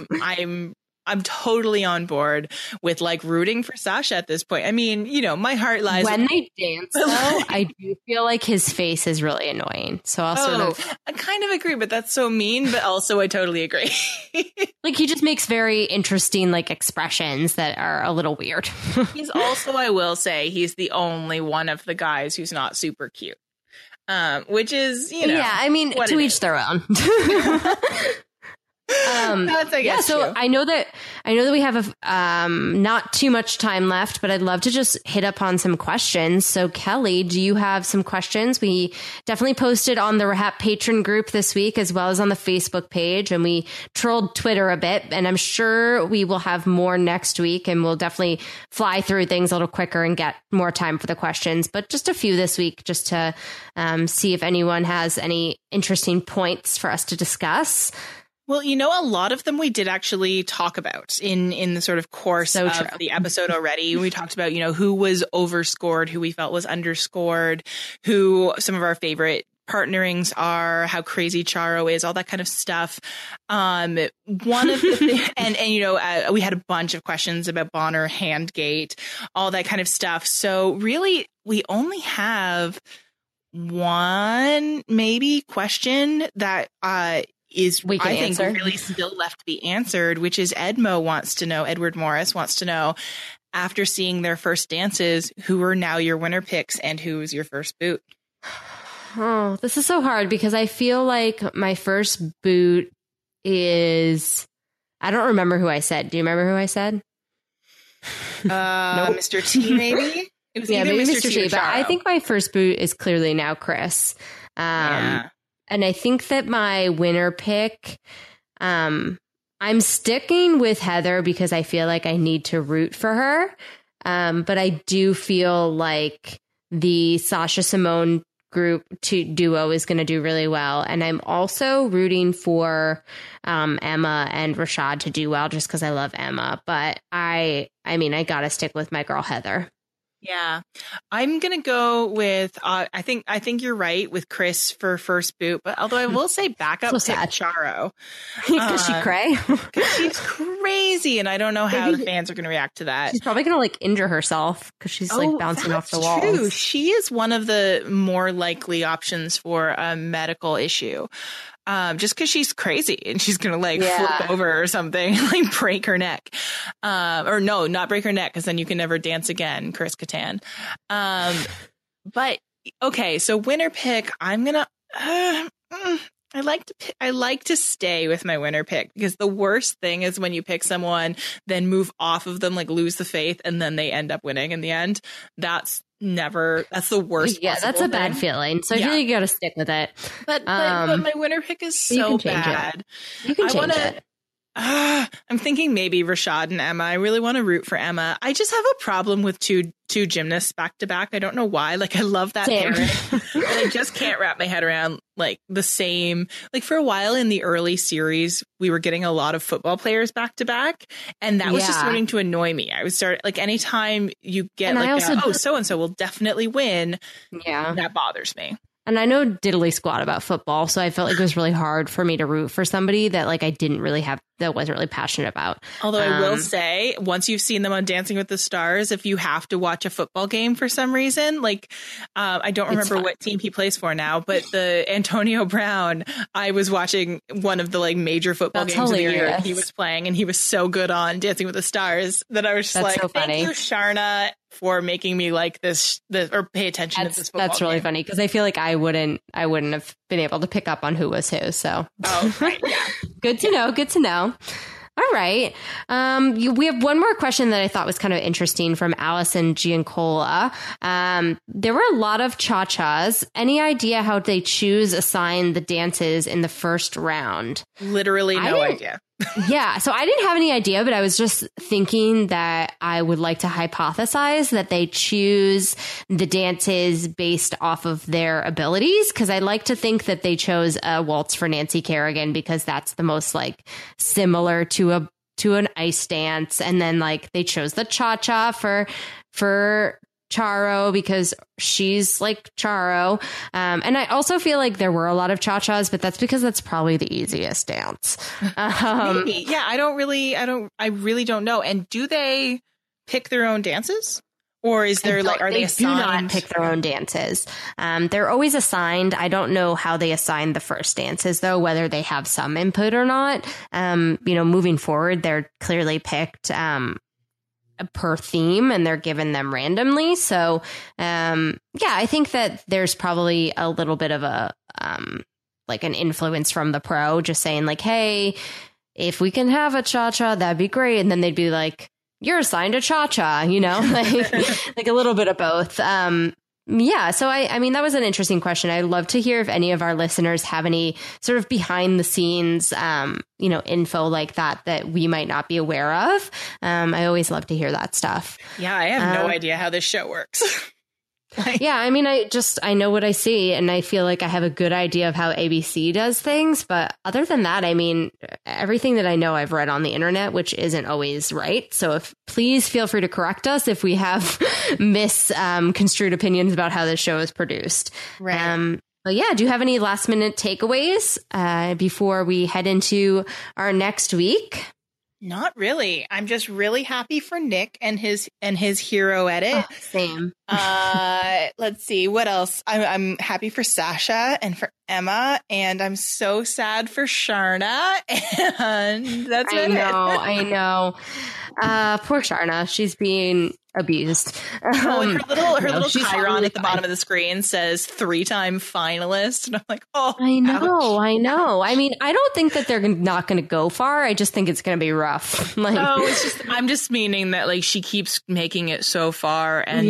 I'm totally on board with like rooting for Sasha at this point. I mean, you know, my heart lies when they dance though. I do feel like his face is really annoying. So I kind of agree, but that's so mean. But also, I totally agree. Like, he just makes very interesting like expressions that are a little weird. He's also, I will say, he's the only one of the guys who's not super cute. Which is, you know, yeah, I mean, to each their own. That's, I guess, so true. I know that we have not too much time left, but I'd love to just hit up on some questions. So Kelly, do you have some questions? We definitely posted on the Rehap patron group this week, as well as on the Facebook page, and we trolled Twitter a bit, and I'm sure we will have more next week, and we'll definitely fly through things a little quicker and get more time for the questions, but just a few this week, just to see if anyone has any interesting points for us to discuss. Well, you know, a lot of them we did actually talk about in the sort of course of the episode already. We talked about, you know, who was overscored, who we felt was underscored, who some of our favorite partnerings are, how crazy Charo is, all that kind of stuff. One of the and you know, we had a bunch of questions about Bonner, Handgate, all that kind of stuff. So really, we only have one maybe question that we can answer. Really still left to be answered, which is Edward Morris wants to know, after seeing their first dances, who are now your winner picks and who is your first boot? Oh, this is so hard because I feel like my first boot is, I don't remember who I said. Do you remember who I said? Nope. Mr. T, maybe? It was either maybe Mr. T or but I Charo. think my first boot is clearly now Chris. Yeah. And I think that my winner pick, I'm sticking with Heather because I feel like I need to root for her. But I do feel like the Sasha Simone duo is going to do really well. And I'm also rooting for Emma and Rashad to do well just because I love Emma. But I got to stick with my girl Heather. Yeah, I'm gonna go with. I think you're right with Chris for first boot, but although I will say backup So pick sad. Charo Because she cray. because she's crazy, and I don't know how the fans are gonna react to that. She's probably going to like injure herself because she's like bouncing off the walls. True. She is one of the more likely options for a medical issue. Just because she's crazy and she's gonna flip over or something, like break her neck, or no, not break her neck, because then you can never dance again, Chris Kattan. But okay, so winner pick, I'm gonna. I like to stay with my winner pick, because the worst thing is when you pick someone, then move off of them, like lose the faith, and then they end up winning in the end. That's the worst. Yeah, that's a bad feeling. So I feel like you got to stick with it. But my winner pick is so bad. You can change it. I'm thinking maybe Rashad and Emma. I really want to root for Emma. I just have a problem with two gymnasts back to back. I don't know why. Like, I love that pairing, but I just can't wrap my head around like the same. Like, for a while in the early series, we were getting a lot of football players back to back, and that was just starting to annoy me. I would start like anytime you get so and so will definitely win. Yeah, that bothers me. And I know diddly squat about football, so I felt like it was really hard for me to root for somebody that like I didn't really have, that wasn't really passionate about. Although I will say, once you've seen them on Dancing with the Stars, if you have to watch a football game for some reason, like I don't remember what team he plays for now, but the Antonio Brown, I was watching one of the like major football games of the year he was playing, and he was so good on Dancing with the Stars that I was just thank you, Sharna, for making me like this or pay attention to this football. That's really funny, because I feel like I wouldn't have been able to pick up on who was who. So right, yeah. Good to know. All right. We have one more question that I thought was kind of interesting from Allison Giancola. There were a lot of cha-chas. Any idea how they assign the dances in the first round? Literally no idea. Yeah. So I didn't have any idea, but I was just thinking that I would like to hypothesize that they choose the dances based off of their abilities. Cause I like to think that they chose a waltz for Nancy Kerrigan because that's the most like similar to an ice dance. And then like they chose the cha-cha for Charo because she's like Charo. And I also feel like there were a lot of cha-chas, but that's because that's probably the easiest dance. Maybe. Yeah, I really don't know. And do they pick their own dances? Or is there are they assigned? Do not pick their own dances. They're always assigned. I don't know how they assign the first dances though, whether they have some input or not. Moving forward, they're clearly picked, per theme, and they're given them randomly. So, I think that there's probably a little bit of a, like an influence from the pro just saying like, hey, if we can have a cha-cha, that'd be great. And then they'd be like, you're assigned a cha-cha, like a little bit of both. So I mean, that was an interesting question. I'd love to hear if any of our listeners have any sort of behind the scenes, info like that we might not be aware of. I always love to hear that stuff. Yeah, I have no idea how this show works. I mean, I know what I see, and I feel like I have a good idea of how ABC does things. But other than that, I mean, everything that I know I've read on the internet, which isn't always right. So please feel free to correct us if we have misconstrued opinions about how this show is produced. Right. But yeah, do you have any last minute takeaways before we head into our next week? Not really. I'm just really happy for Nick and his hero edit. Oh, same. Let's see what else. I'm happy for Sasha and for Emma, and I'm so sad for Sharna. And that's I know. Poor Sharna. She's being abused. And her little chyron at the bottom of the screen says 3-time finalist. And I'm like, oh, I know. ouch. I mean, I don't think that they're not going to go far. I just think it's going to be rough. Like, no, it's just, I'm just meaning that like she keeps making it so far. And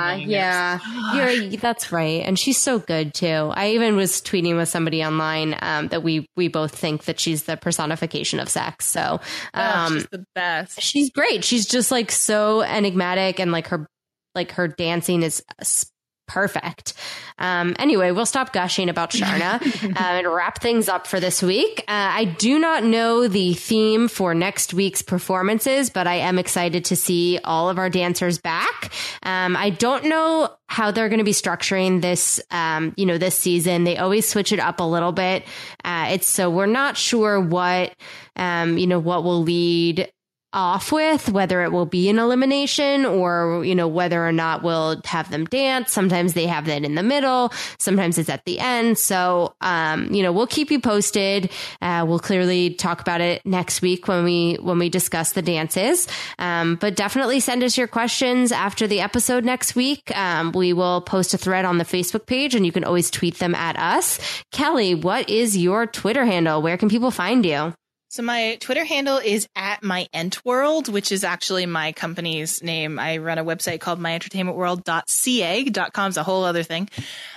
that's right. And she's so good too. I even was tweeting with somebody online that we both think that she's the personification of sex. So she's the best. She's great. She's just like so enigmatic, and like her dancing is perfect. Anyway, we'll stop gushing about Sharna and wrap things up for this week. I do not know the theme for next week's performances, but I am excited to see all of our dancers back. I don't know how they're going to be structuring this, this season. They always switch it up a little bit. So we're not sure what will lead off with, whether it will be an elimination or, whether or not we'll have them dance. Sometimes they have that in the middle. Sometimes it's at the end. So, we'll keep you posted. We'll clearly talk about it next week when we discuss the dances. But definitely send us your questions after the episode next week. We will post a thread on the Facebook page, and you can always tweet them at us. Kelly, what is your Twitter handle? Where can people find you? So my Twitter handle is @myentworld, which is actually my company's name. I run a website called myentertainmentworld.ca.com is a whole other thing.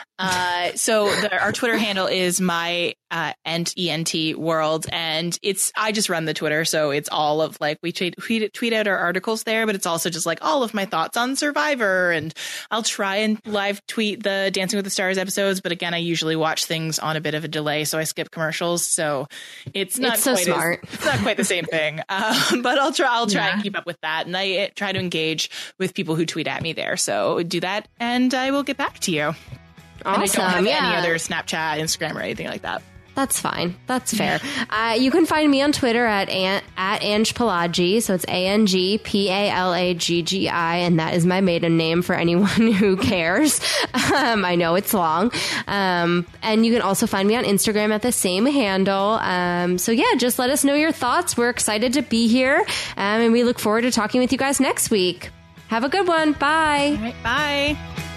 So our Twitter handle is my ENT world, and I just run the Twitter, so it's all of like we tweet out our articles there, but it's also just like all of my thoughts on Survivor, and I'll try and live tweet the Dancing with the Stars episodes, but again, I usually watch things on a bit of a delay, so I skip commercials, so it's not so quite smart. It's not quite the same thing, but I'll try and keep up with that, and I try to engage with people who tweet at me there. So do that, and I will get back to you. Awesome. And I don't have any other Snapchat, Instagram, or anything like that. That's fine. That's fair. You can find me on Twitter at Ange Palaggi. So it's ANGPALAGGI, and that is my maiden name for anyone who cares. I know it's long. And you can also find me on Instagram at the same handle. So yeah, just let us know your thoughts. We're excited to be here. And we look forward to talking with you guys next week. Have a good one. Bye. All right, bye.